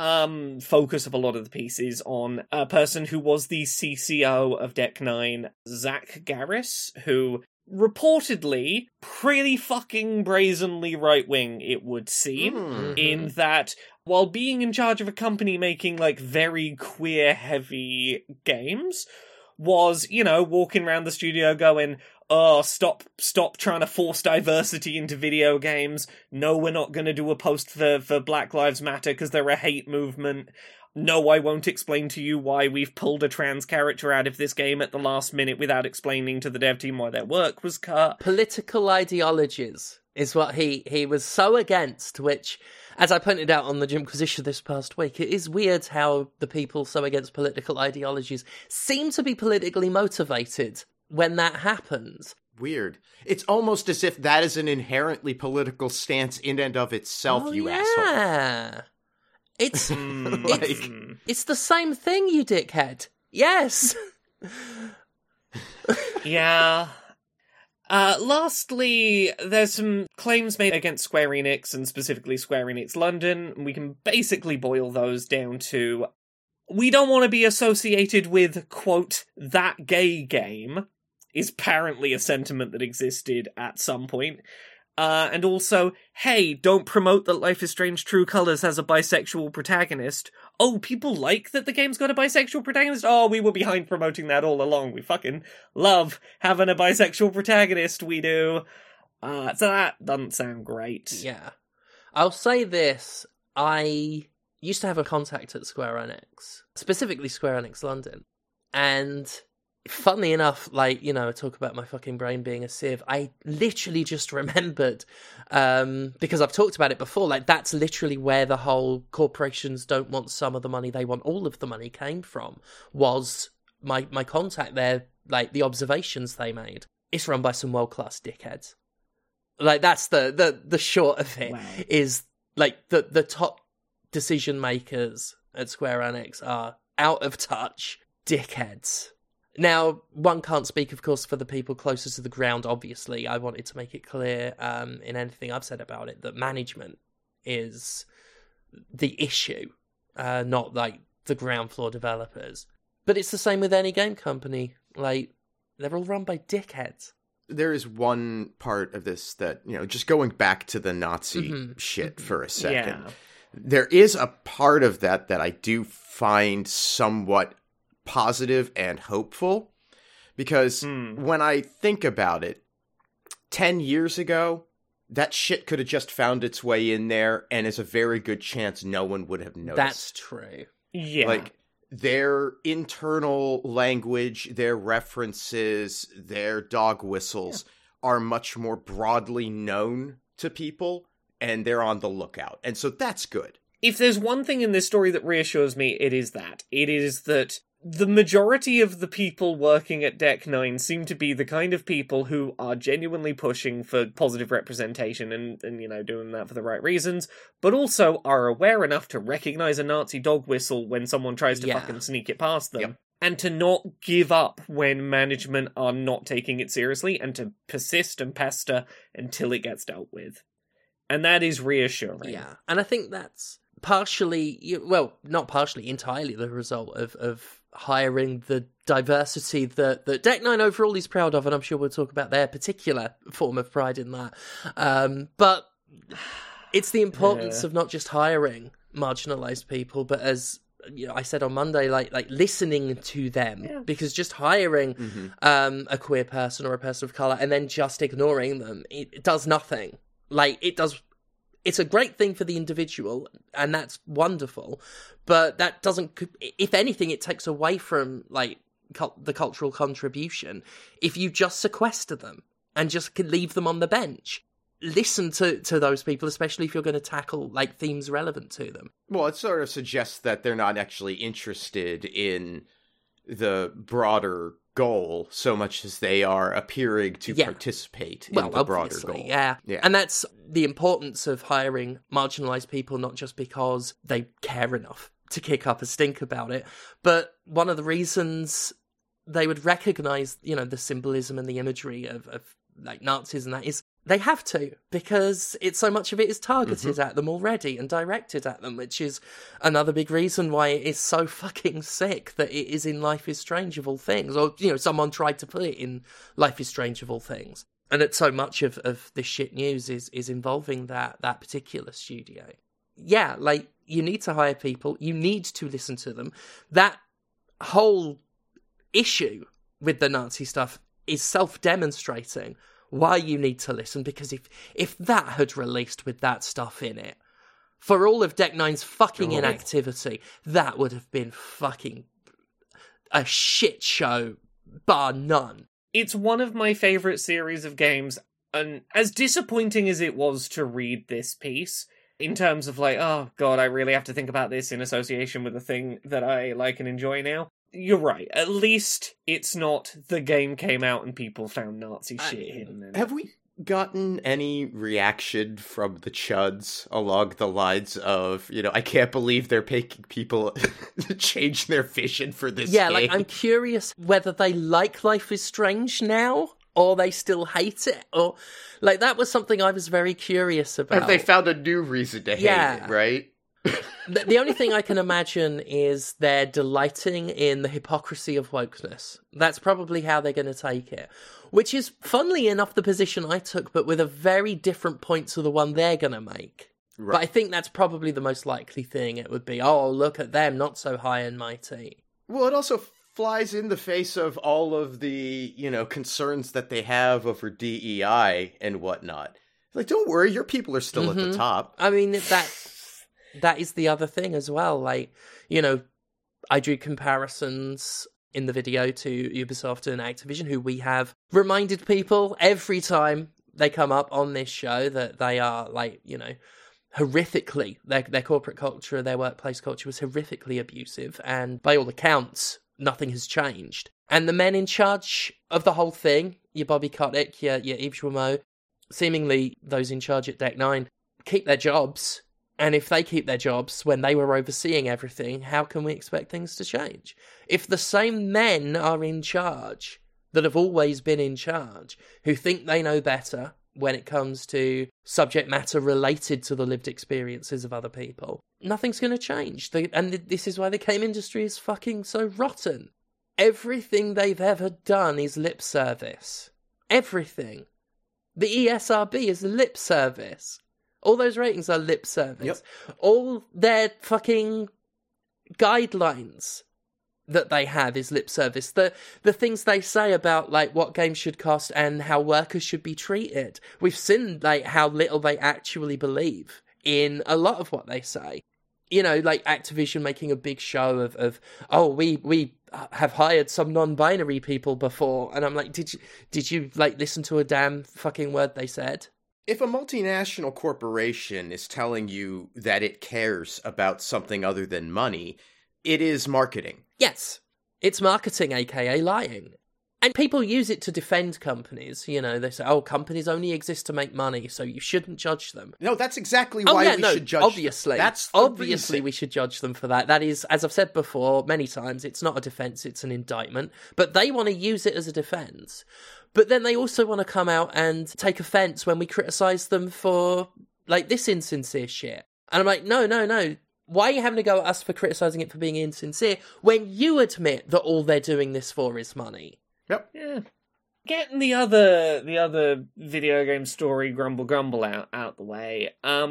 focus of a lot of the piece is on a person who was the CCO of Deck 9, Zach Garris, who reportedly pretty fucking brazenly right-wing, it would seem, in that while being in charge of a company making, very queer-heavy games, was, walking around the studio going, oh, stop trying to force diversity into video games. No, we're not going to do a post for Black Lives Matter because they're a hate movement. No, I won't explain to you why we've pulled a trans character out of this game at the last minute without explaining to the dev team why their work was cut. Political ideologies is what he was so against, which, as I pointed out on the Jimquisition this past week, it is weird how the people so against political ideologies seem to be politically motivated when that happens. Weird. It's almost as if that is an inherently political stance in and of itself, you asshole. It's it's the same thing, you dickhead. Yes. Yeah. Lastly, there's some claims made against Square Enix, and specifically Square Enix London. We can basically boil those down to, we don't want to be associated with, quote, that gay game, is apparently a sentiment that existed at some point. And also, hey, don't promote that Life is Strange True Colors has a bisexual protagonist. Oh, people like that the game's got a bisexual protagonist? Oh, we were behind promoting that all along. We fucking love having a bisexual protagonist, we do. So that doesn't sound great. Yeah. I'll say this. I used to have a contact at Square Enix, specifically Square Enix London, and funnily enough, like, you know, talk about my fucking brain being a sieve, I literally just remembered, because I've talked about it before, like, that's literally where the whole corporations don't want some of the money, they want all of the money came from, was my contact there, like, the observations they made. It's run by some world-class dickheads. Like, that's the short of it. Wow. Is, like, the top decision makers at Square Enix are out of touch dickheads. Now, one can't speak, of course, for the people closer to the ground, obviously. I wanted to make it clear in anything I've said about it that management is the issue, not, like, the ground floor developers. But it's the same with any game company. Like, they're all run by dickheads. There is one part of this that, you know, just going back to the Nazi shit for a second. Yeah. There is a part of that I do find somewhat positive and hopeful, because when I think about it, 10 years ago, that shit could have just found its way in there, and there's a very good chance no one would have noticed. That's true. Yeah. Like, their internal language, their references, their dog whistles are much more broadly known to people, and they're on the lookout. And so that's good. If there's one thing in this story that reassures me, it is that. It is that the majority of the people working at Deck 9 seem to be the kind of people who are genuinely pushing for positive representation and you know, doing that for the right reasons, but also are aware enough to recognize a Nazi dog whistle when someone tries to fucking sneak it past them, and to not give up when management are not taking it seriously, and to persist and pester until it gets dealt with. And that is reassuring. Yeah, and I think that's partially, well, not partially, entirely the result of hiring the diversity that Deck 9 overall is proud of, and I'm sure we'll talk about their particular form of pride in that. But it's the importance of not just hiring marginalised people, but as you know, I said on Monday, like listening to them, because just hiring a queer person or a person of colour and then just ignoring them, it does nothing. Like, it's a great thing for the individual, and that's wonderful, but that doesn't, if anything, it takes away from, like, the cultural contribution if you just sequester them and just leave them on the bench. Listen to those people, especially if you're going to tackle, like, themes relevant to them. Well, it sort of suggests that they're not actually interested in the broader goal so much as they are appearing to participate in the broader goal. Yeah. And that's the importance of hiring marginalized people, not just because they care enough to kick up a stink about it, but one of the reasons they would recognize, you know, the symbolism and the imagery of like Nazis and that is they have to, because so much of it is targeted at them already and directed at them, which is another big reason why it is so fucking sick that it is in Life is Strange of all things. Or, you know, someone tried to put it in Life is Strange of all things. And that so much of this shit news is involving that particular studio. Yeah, like, you need to hire people, you need to listen to them. That whole issue with the Nazi stuff is self-demonstrating why you need to listen, because if that had released with that stuff in it, for all of Deck 9's fucking inactivity, that would have been fucking a shit show, bar none. It's one of my favourite series of games, and as disappointing as it was to read this piece, in terms of like, oh god, I really have to think about this in association with the thing that I like and enjoy now, you're right. At least it's not the game came out and people found Nazi shit hidden in it. Have we gotten any reaction from the chuds along the lines of, I can't believe they're making people change their vision for this game? Like, I'm curious whether they like Life is Strange now, or they still hate it, or, like, that was something I was very curious about. Have they found a new reason to hate it, right? The only thing I can imagine is they're delighting in the hypocrisy of wokeness. That's probably how they're going to take it. Which is, funnily enough, the position I took, but with a very different point to the one they're going to make. Right. But I think that's probably the most likely thing. It would be, oh, look at them, not so high and mighty. Well, it also flies in the face of all of the, concerns that they have over DEI and whatnot. Like, don't worry, your people are still at the top. I mean, that is the other thing as well. Like, I drew comparisons in the video to Ubisoft and Activision, who we have reminded people every time they come up on this show that they are, like, horrifically, their corporate culture, their workplace culture was horrifically abusive, and by all accounts, nothing has changed. And the men in charge of the whole thing, your Bobby Kotick, your Yves Guillemot, seemingly those in charge at Deck 9, keep their jobs. And if they keep their jobs when they were overseeing everything, how can we expect things to change? If the same men are in charge that have always been in charge, who think they know better when it comes to subject matter related to the lived experiences of other people, nothing's going to change. And this is why the game industry is fucking so rotten. Everything they've ever done is lip service. Everything. The ESRB is lip service. All those ratings are lip service. Yep. All their fucking guidelines that they have is lip service. The things they say about, like, what games should cost and how workers should be treated. We've seen, like, how little they actually believe in a lot of what they say. Like Activision making a big show of we have hired some non-binary people before. And I'm like, did you like listen to a damn fucking word they said? If a multinational corporation is telling you that it cares about something other than money, it is marketing. Yes, it's marketing, aka lying. And people use it to defend companies. They say, companies only exist to make money, so you shouldn't judge them. No, that's exactly why we should judge obviously. them. That's obviously reason. We should judge them for that. That is, as I've said before many times, it's not a defense, it's an indictment. But they want to use it as a defense. But then they also want to come out and take offense when we criticize them for, like, this insincere shit. And I'm like, no. Why are you having to go at us for criticizing it for being insincere when you admit that all they're doing this for is money? Yep. Yeah. Getting the other video game story grumble out the way.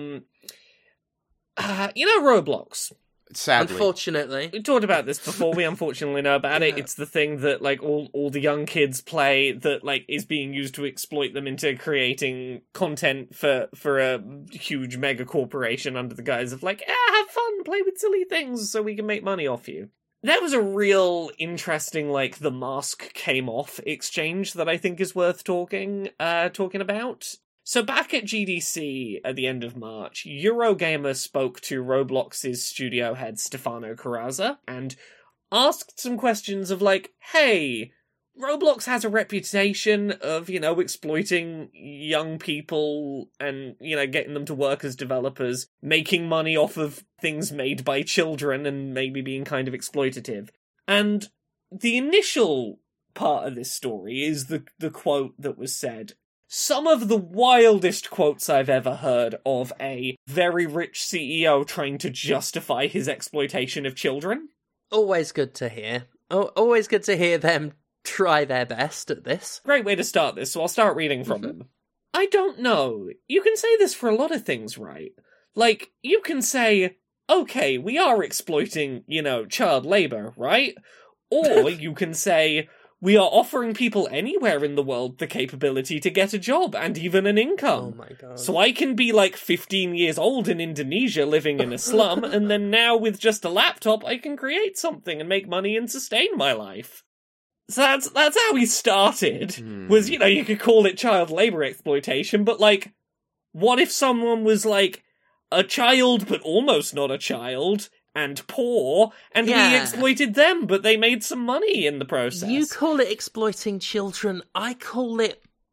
Roblox. Sadly. Unfortunately. We talked about this before, we unfortunately know about it. It's the thing that, like, all the young kids play that, like, is being used to exploit them into creating content for a huge mega corporation under the guise of, like, have fun, play with silly things so we can make money off you. That was a real interesting, like, the mask came off exchange that I think is worth talking about. So back at GDC at the end of March, Eurogamer spoke to Roblox's studio head Stefano Carrazza and asked some questions of, like, hey, Roblox has a reputation of, exploiting young people and, getting them to work as developers, making money off of things made by children and maybe being kind of exploitative. And the initial part of this story is the quote that was said. Some of the wildest quotes I've ever heard of a very rich CEO trying to justify his exploitation of children. Always good to hear. Always good to hear them try their best at this. Great way to start this, so I'll start reading from him. I don't know. You can say this for a lot of things, right? Like, you can say, okay, we are exploiting, child labor, right? Or you can say, we are offering people anywhere in the world the capability to get a job and even an income. Oh my god. So I can be like 15 years old in Indonesia living in a slum, and then now with just a laptop I can create something and make money and sustain my life. So that's how he started, was, you could call it child labor exploitation, but, like, what if someone was, like, a child but almost not a child, and poor, and we exploited them, but they made some money in the process? You call it exploiting children, I call it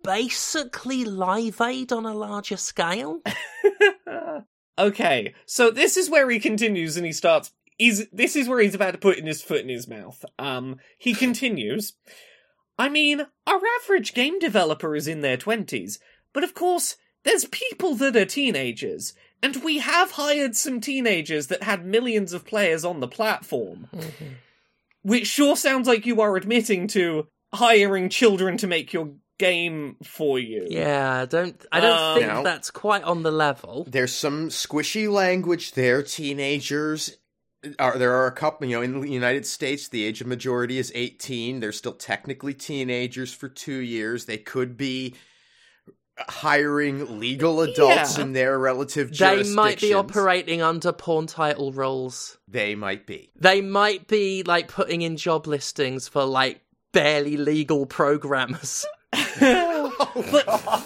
basically Live Aid on a larger scale. Okay, so this is where he continues and he starts... This is where he's about to put his foot in his mouth. He continues, I mean, our average game developer is in their 20s, but of course, there's people that are teenagers, and we have hired some teenagers that had millions of players on the platform. Mm-hmm. Which sure sounds like you are admitting to hiring children to make your game for you. Yeah, I don't think that's quite on the level. There's some squishy language there. Teenagers there are a couple, in the United States, the age of majority is 18. They're still technically teenagers for 2 years. They could be hiring legal adults in their relative jurisdictions. They might be operating under porn title rules. They might be. They might be, putting in job listings for, barely legal programmers. But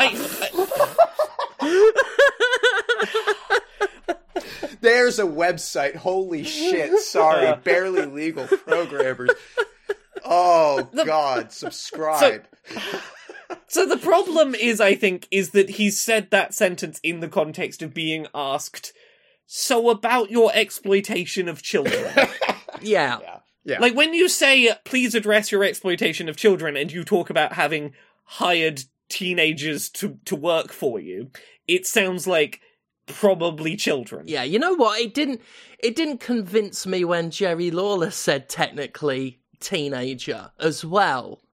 There's a website. Holy shit. Sorry. Barely legal programmers. Oh, God. Subscribe. So the problem is, I think, is that he's said that sentence in the context of being asked, so about your exploitation of children. Yeah. Like, when you say, please address your exploitation of children, and you talk about having hired teenagers to work for you, it sounds like probably children. Yeah, you know what? It didn't convince me when Jerry Lawler said technically teenager as well.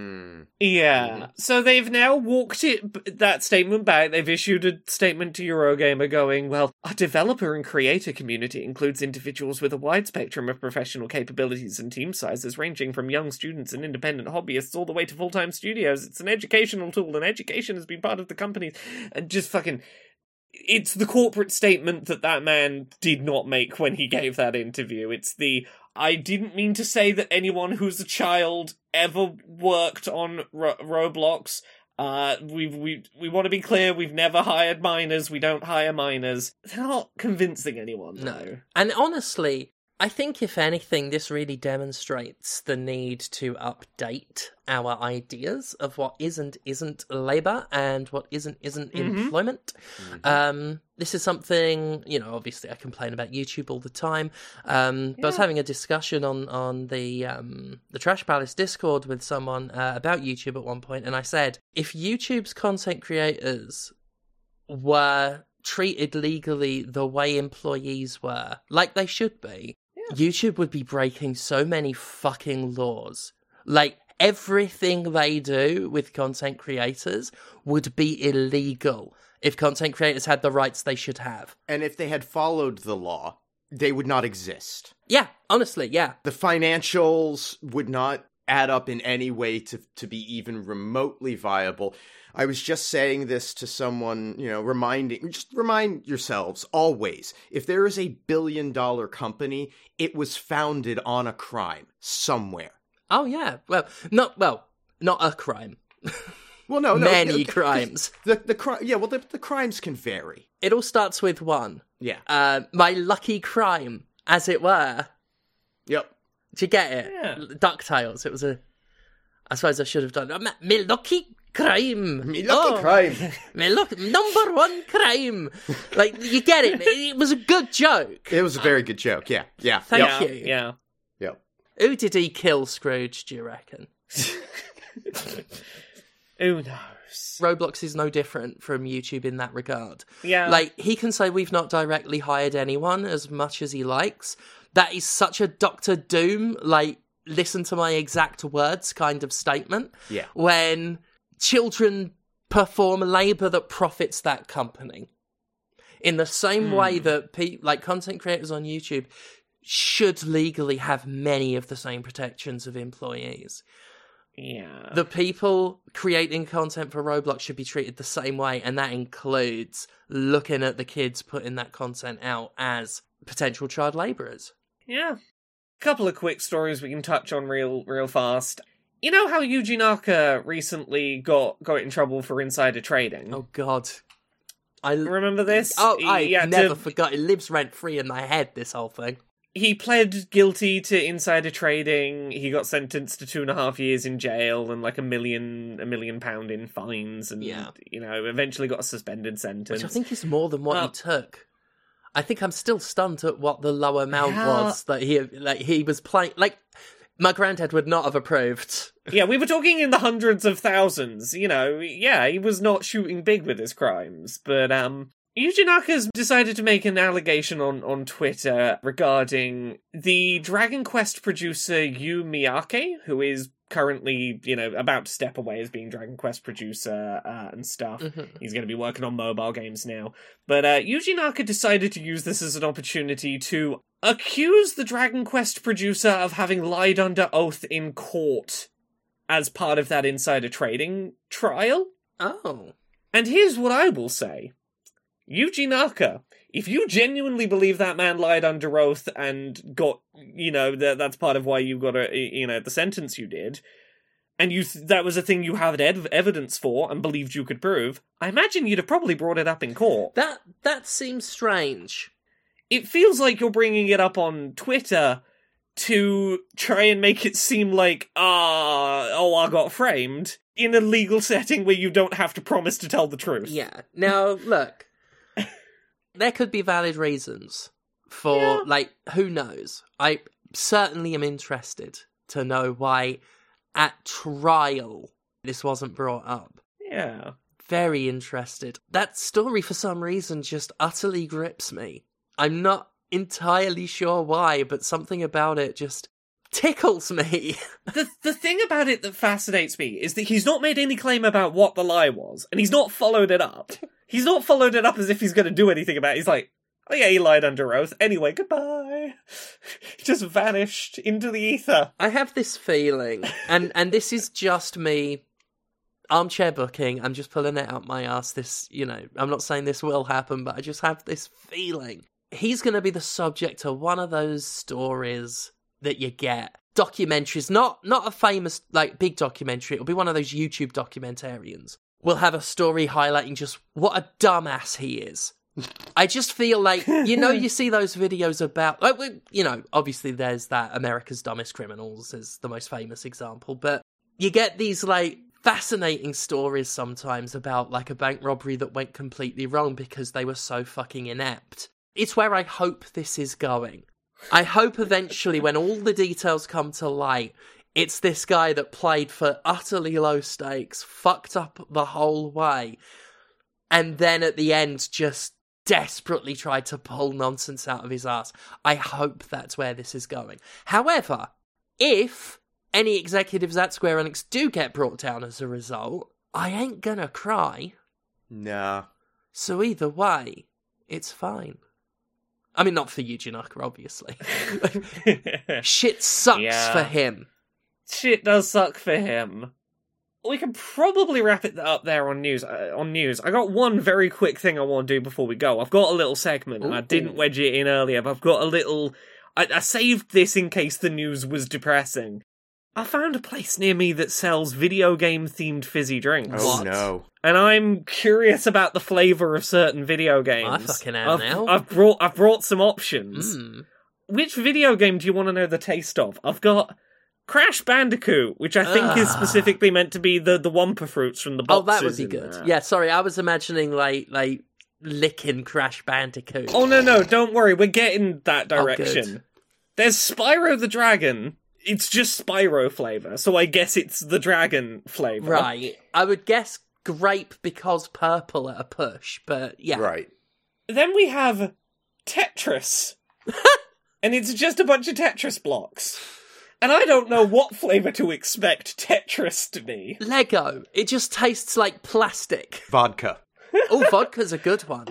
Yeah. So they've now walked that statement back. They've issued a statement to Eurogamer going, well, our developer and creator community includes individuals with a wide spectrum of professional capabilities and team sizes, ranging from young students and independent hobbyists all the way to full-time studios. It's an educational tool, and education has been part of the company. And just fucking... It's the corporate statement that man did not make when he gave that interview. It's the, I didn't mean to say that anyone who's a child ever worked on Roblox. We want to be clear, we've never hired minors, we don't hire minors. They're not convincing anyone, though. No. And honestly, I think if anything, this really demonstrates the need to update our ideas of what is and isn't labour and what isn't employment. Mm-hmm. This is something, obviously I complain about YouTube all the time, but I was having a discussion on the Trash Palace Discord with someone about YouTube at one point, and I said, if YouTube's content creators were treated legally the way employees were, like they should be, YouTube would be breaking so many fucking laws. Everything they do with content creators would be illegal if content creators had the rights they should have. And if they had followed the law, they would not exist. Yeah, honestly, yeah. The financials would not add up in any way to be even remotely viable. I was just saying this to someone, just remind yourselves always, if there is $1 billion company, it was founded on a crime somewhere. Oh yeah, not a crime. Well, no, many crimes. The crimes can vary. It all starts with one. Yeah. My lucky crime, as it were. Yep. Did you get it? Yeah. DuckTales. It was I suppose I should have done it. Me lucky crime. Me lucky crime. Me number one crime. You get it. It was a good joke. It was a very good joke. Yeah. Yeah. Thank you. Yeah. Yep. Who did he kill, Scrooge, do you reckon? Who knows? Roblox is no different from YouTube in that regard. Yeah. He can say we've not directly hired anyone as much as he likes. That is such a Doctor Doom, listen to my exact words kind of statement. Yeah. When children perform labour that profits that company. In the same way that content creators on YouTube should legally have many of the same protections of employees. Yeah. The people creating content for Roblox should be treated the same way, and that includes looking at the kids putting that content out as potential child labourers. Yeah. Couple of quick stories we can touch on real fast. You know how Yuji Naka recently got in trouble for insider trading? Oh God. I remember this? Oh, I never forgot. It lives rent-free in my head, this whole thing. He pled guilty to insider trading. He got sentenced to 2.5 years in jail and like £1 million in fines, and eventually got a suspended sentence. Which I think is more than what he took. I think I'm still stunned at what the low amount was that he was playing. Like, my granddad would not have approved. Yeah, we were talking in the hundreds of thousands. He was not shooting big with his crimes, but Yuji Naka's decided to make an allegation on Twitter regarding the Dragon Quest producer Yu Miyake, who is currently, about to step away as being Dragon Quest producer and stuff. Mm-hmm. He's going to be working on mobile games now. But Yuji Naka decided to use this as an opportunity to accuse the Dragon Quest producer of having lied under oath in court as part of that insider trading trial. Oh. And here's what I will say. Yuji Naka, if you genuinely believe that man lied under oath and got, that's part of why you got the sentence you did, and that was a thing you had evidence for and believed you could prove, I imagine you'd have probably brought it up in court. That seems strange. It feels like you're bringing it up on Twitter to try and make it seem like, I got framed, in a legal setting where you don't have to promise to tell the truth. Yeah. Now, look. There could be valid reasons for, who knows? I certainly am interested to know why at trial this wasn't brought up. Yeah. Very interested. That story, for some reason, just utterly grips me. I'm not entirely sure why, but something about it just tickles me. The thing about it that fascinates me is that he's not made any claim about what the lie was, and he's not followed it up. He's not followed it up as if he's going to do anything about it. He's like, oh yeah, he lied under oath. Anyway, goodbye. Just vanished into the ether. I have this feeling, and this is just me, armchair booking, I'm just pulling it out my ass. I'm not saying this will happen, but I just have this feeling. He's going to be the subject of one of those stories that you get. Documentaries, not a famous, big documentary. It'll be one of those YouTube documentarians. We'll have a story highlighting just what a dumbass he is. I just feel like, you see those videos about, obviously there's that America's Dumbest Criminals is the most famous example, but you get these, fascinating stories sometimes about, a bank robbery that went completely wrong because they were so fucking inept. It's where I hope this is going. I hope eventually, when all the details come to light, it's this guy that played for utterly low stakes, fucked up the whole way, and then at the end just desperately tried to pull nonsense out of his ass. I hope that's where this is going. However, if any executives at Square Enix do get brought down as a result, I ain't gonna cry. Nah. So either way, it's fine. I mean, not for Yuji Naka, obviously. Shit sucks for him. Shit does suck for him. We can probably wrap it up there on news. I got one very quick thing I want to do before we go. I've got a little segment, and I didn't wedge it in earlier, but I've got a little... I saved this in case the news was depressing. I found a place near me that sells video game-themed fizzy drinks. Oh, no. And I'm curious about the flavour of certain video games. I fucking am now. I've brought some options. Which video game do you want to know the taste of? I've got Crash Bandicoot, which I think is specifically meant to be the Wumpa fruits from the boxes. Oh, that would be good. That. Yeah, sorry, I was imagining like licking Crash Bandicoot. Oh, no, don't worry, we're getting that direction. There's Spyro the Dragon. It's just Spyro flavour, so I guess it's the dragon flavour. Right. I would guess grape because purple at a push, but yeah. Right. Then we have Tetris. And it's just a bunch of Tetris blocks. And I don't know what flavour to expect Tetris to be. Lego. It just tastes like plastic. Vodka. Oh, vodka's a good one.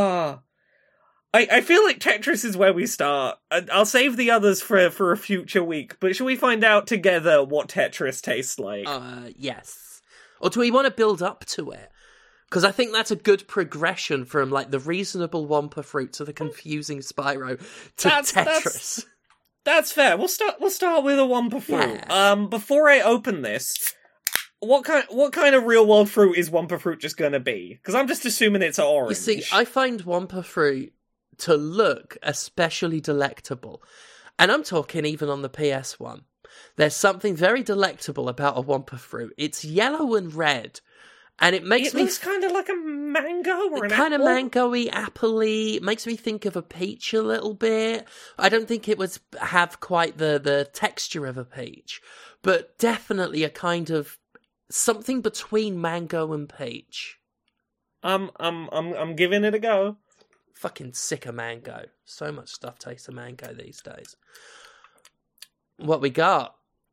I feel like Tetris is where we start. I'll save the others for a future week, but shall we find out together what Tetris tastes like? Yes. Or do we want to build up to it? Because I think that's a good progression from the reasonable Wumpa fruit to the confusing Spyro to Tetris. That's fair. We'll start with a Wumpa fruit. Yeah. Before I open this, what kind of real world fruit is Wumpa fruit just going to be? Because I'm just assuming it's orange. You see, I find Wumpa fruit to look especially delectable. And I'm talking even on the PS1. There's something very delectable about a Wumpa fruit. It's yellow and red. And it makes me... It looks kind of like a mango or an kind of apple. mango-y, apple-y. It makes me think of a peach a little bit. I don't think it would have quite the texture of a peach. But definitely a kind of something between mango and peach. I'm giving it a go. Fucking sick of mango. So much stuff tastes of mango these days. What we got?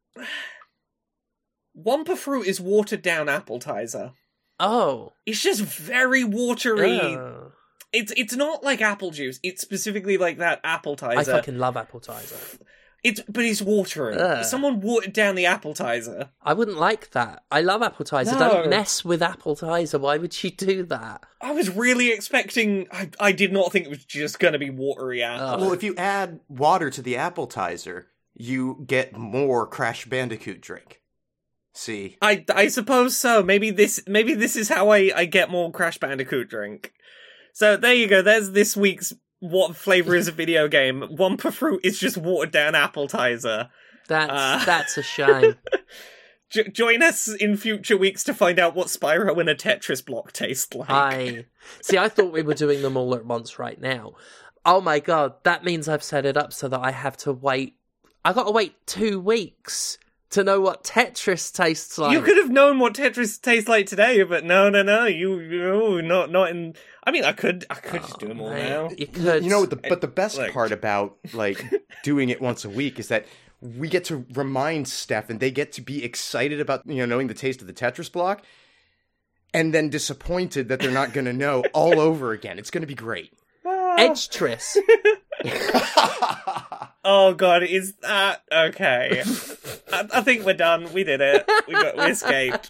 Wumpa fruit is watered down appetizer. Oh. It's just very watery. Oh. It's not like apple juice. It's specifically like that appetizer. I fucking love appetizer. But it's watery. Someone watered down the appetizer. I wouldn't like that. I love appetizer. No. Don't mess with appetizer. Why would you do that? I was really expecting... I did not think it was just going to be watery apple. Well, if you add water to the appetizer, you get more Crash Bandicoot drink. See? I suppose so. Maybe this is how I get more Crash Bandicoot drink. So there you go. There's this week's what flavor is a video game. Wumpa fruit is just watered down appetizer. That's a shame. Join us in future weeks to find out what Spyro and a Tetris block taste like. I thought we were doing them all at once right now. Oh my god, that means I've set it up so that I have to wait. I got to wait 2 weeks to know what Tetris tastes like. You could have known what Tetris tastes like today, but no. You not in. I mean, I could just do them all now. You could. You know, but the best part about doing it once a week is that we get to remind Steph, and they get to be excited about knowing the taste of the Tetris block, and then disappointed that they're not going to know all over again. It's going to be great. Edgetris. Oh god, is that okay? I think we're done. We did it. We escaped.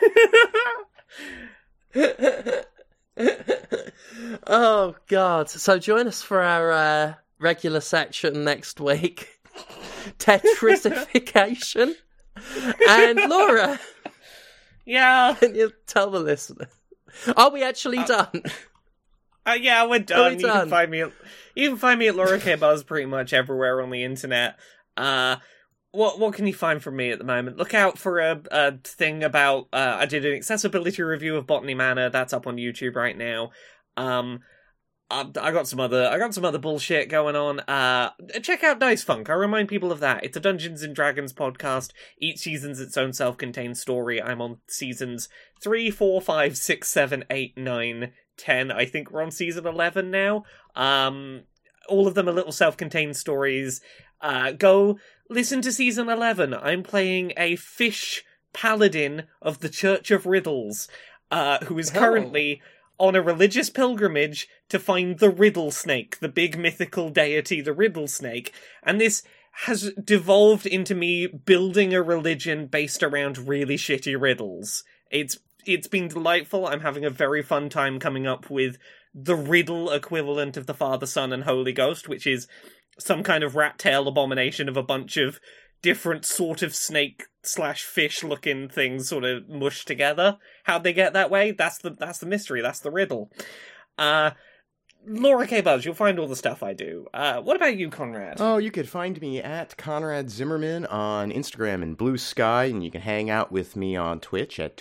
Oh god. So join us for our regular section next week. Tetrisification. And Laura. Yeah. Can you tell the listener? Are we actually done? Yeah, we're done. You can find me at Laura K. Buzz pretty much everywhere on the internet. What can you find from me at the moment? Look out for a thing about I did an accessibility review of Botany Manor. That's up on YouTube right now. I got some other bullshit going on. Check out Dice Funk. I remind people of that. It's a Dungeons and Dragons podcast. Each season's its own self-contained story. I'm on seasons 3, 4, 5, 6, 7, 8, 9, 10. I think we're on season 11 now. All of them are little self-contained stories. Go listen to season 11. I'm playing a fish paladin of the Church of Riddles, who is currently on a religious pilgrimage to find the Riddle Snake, the big mythical deity, the Riddle Snake. And this has devolved into me building a religion based around really shitty riddles. It's been delightful. I'm having a very fun time coming up with the riddle equivalent of the Father, Son, and Holy Ghost, which is some kind of rat tail abomination of a bunch of different sort of snake/fish looking things sort of mushed together. How'd they get that way? That's the mystery. That's the riddle. Laura K. Buzz, you'll find all the stuff I do. What about you, Conrad? Oh, you could find me at Conrad Zimmerman on Instagram and Blue Sky, and you can hang out with me on Twitch at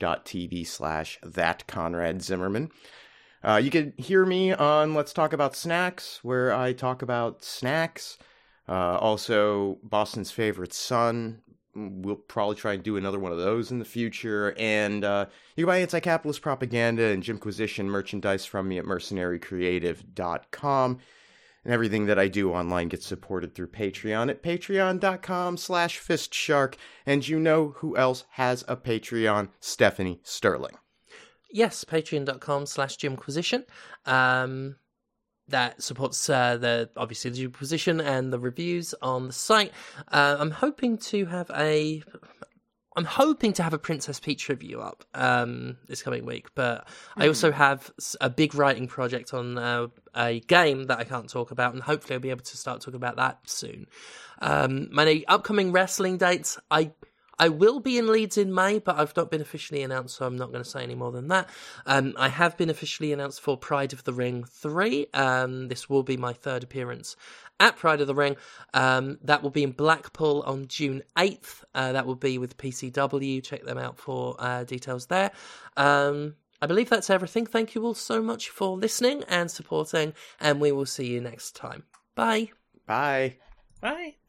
twitch.tv/thatconradzimmerman. You can hear me on Let's Talk About Snacks, where I talk about snacks. Also, Boston's Favorite Son. We'll probably try and do another one of those in the future. And you can buy Anti-Capitalist Propaganda and Jimquisition merchandise from me at mercenarycreative.com. And everything that I do online gets supported through Patreon at patreon.com/fistshark. And you know who else has a Patreon? Stephanie Sterling. Yes, patreon.com/Jimquisition. That supports obviously the Jimquisition and the reviews on the site. I'm hoping to have a Princess Peach review up this coming week, but I also have a big writing project on a game that I can't talk about, and hopefully I'll be able to start talking about that soon. My upcoming wrestling dates, I I will be in Leeds in May, but I've not been officially announced, so I'm not going to say any more than that. I have been officially announced for Pride of the Ring 3. This will be my third appearance at Pride of the Ring. That will be in Blackpool on June 8th. That will be with PCW. Check them out for details there. I believe that's everything. Thank you all so much for listening and supporting, and we will see you next time. Bye. Bye. Bye.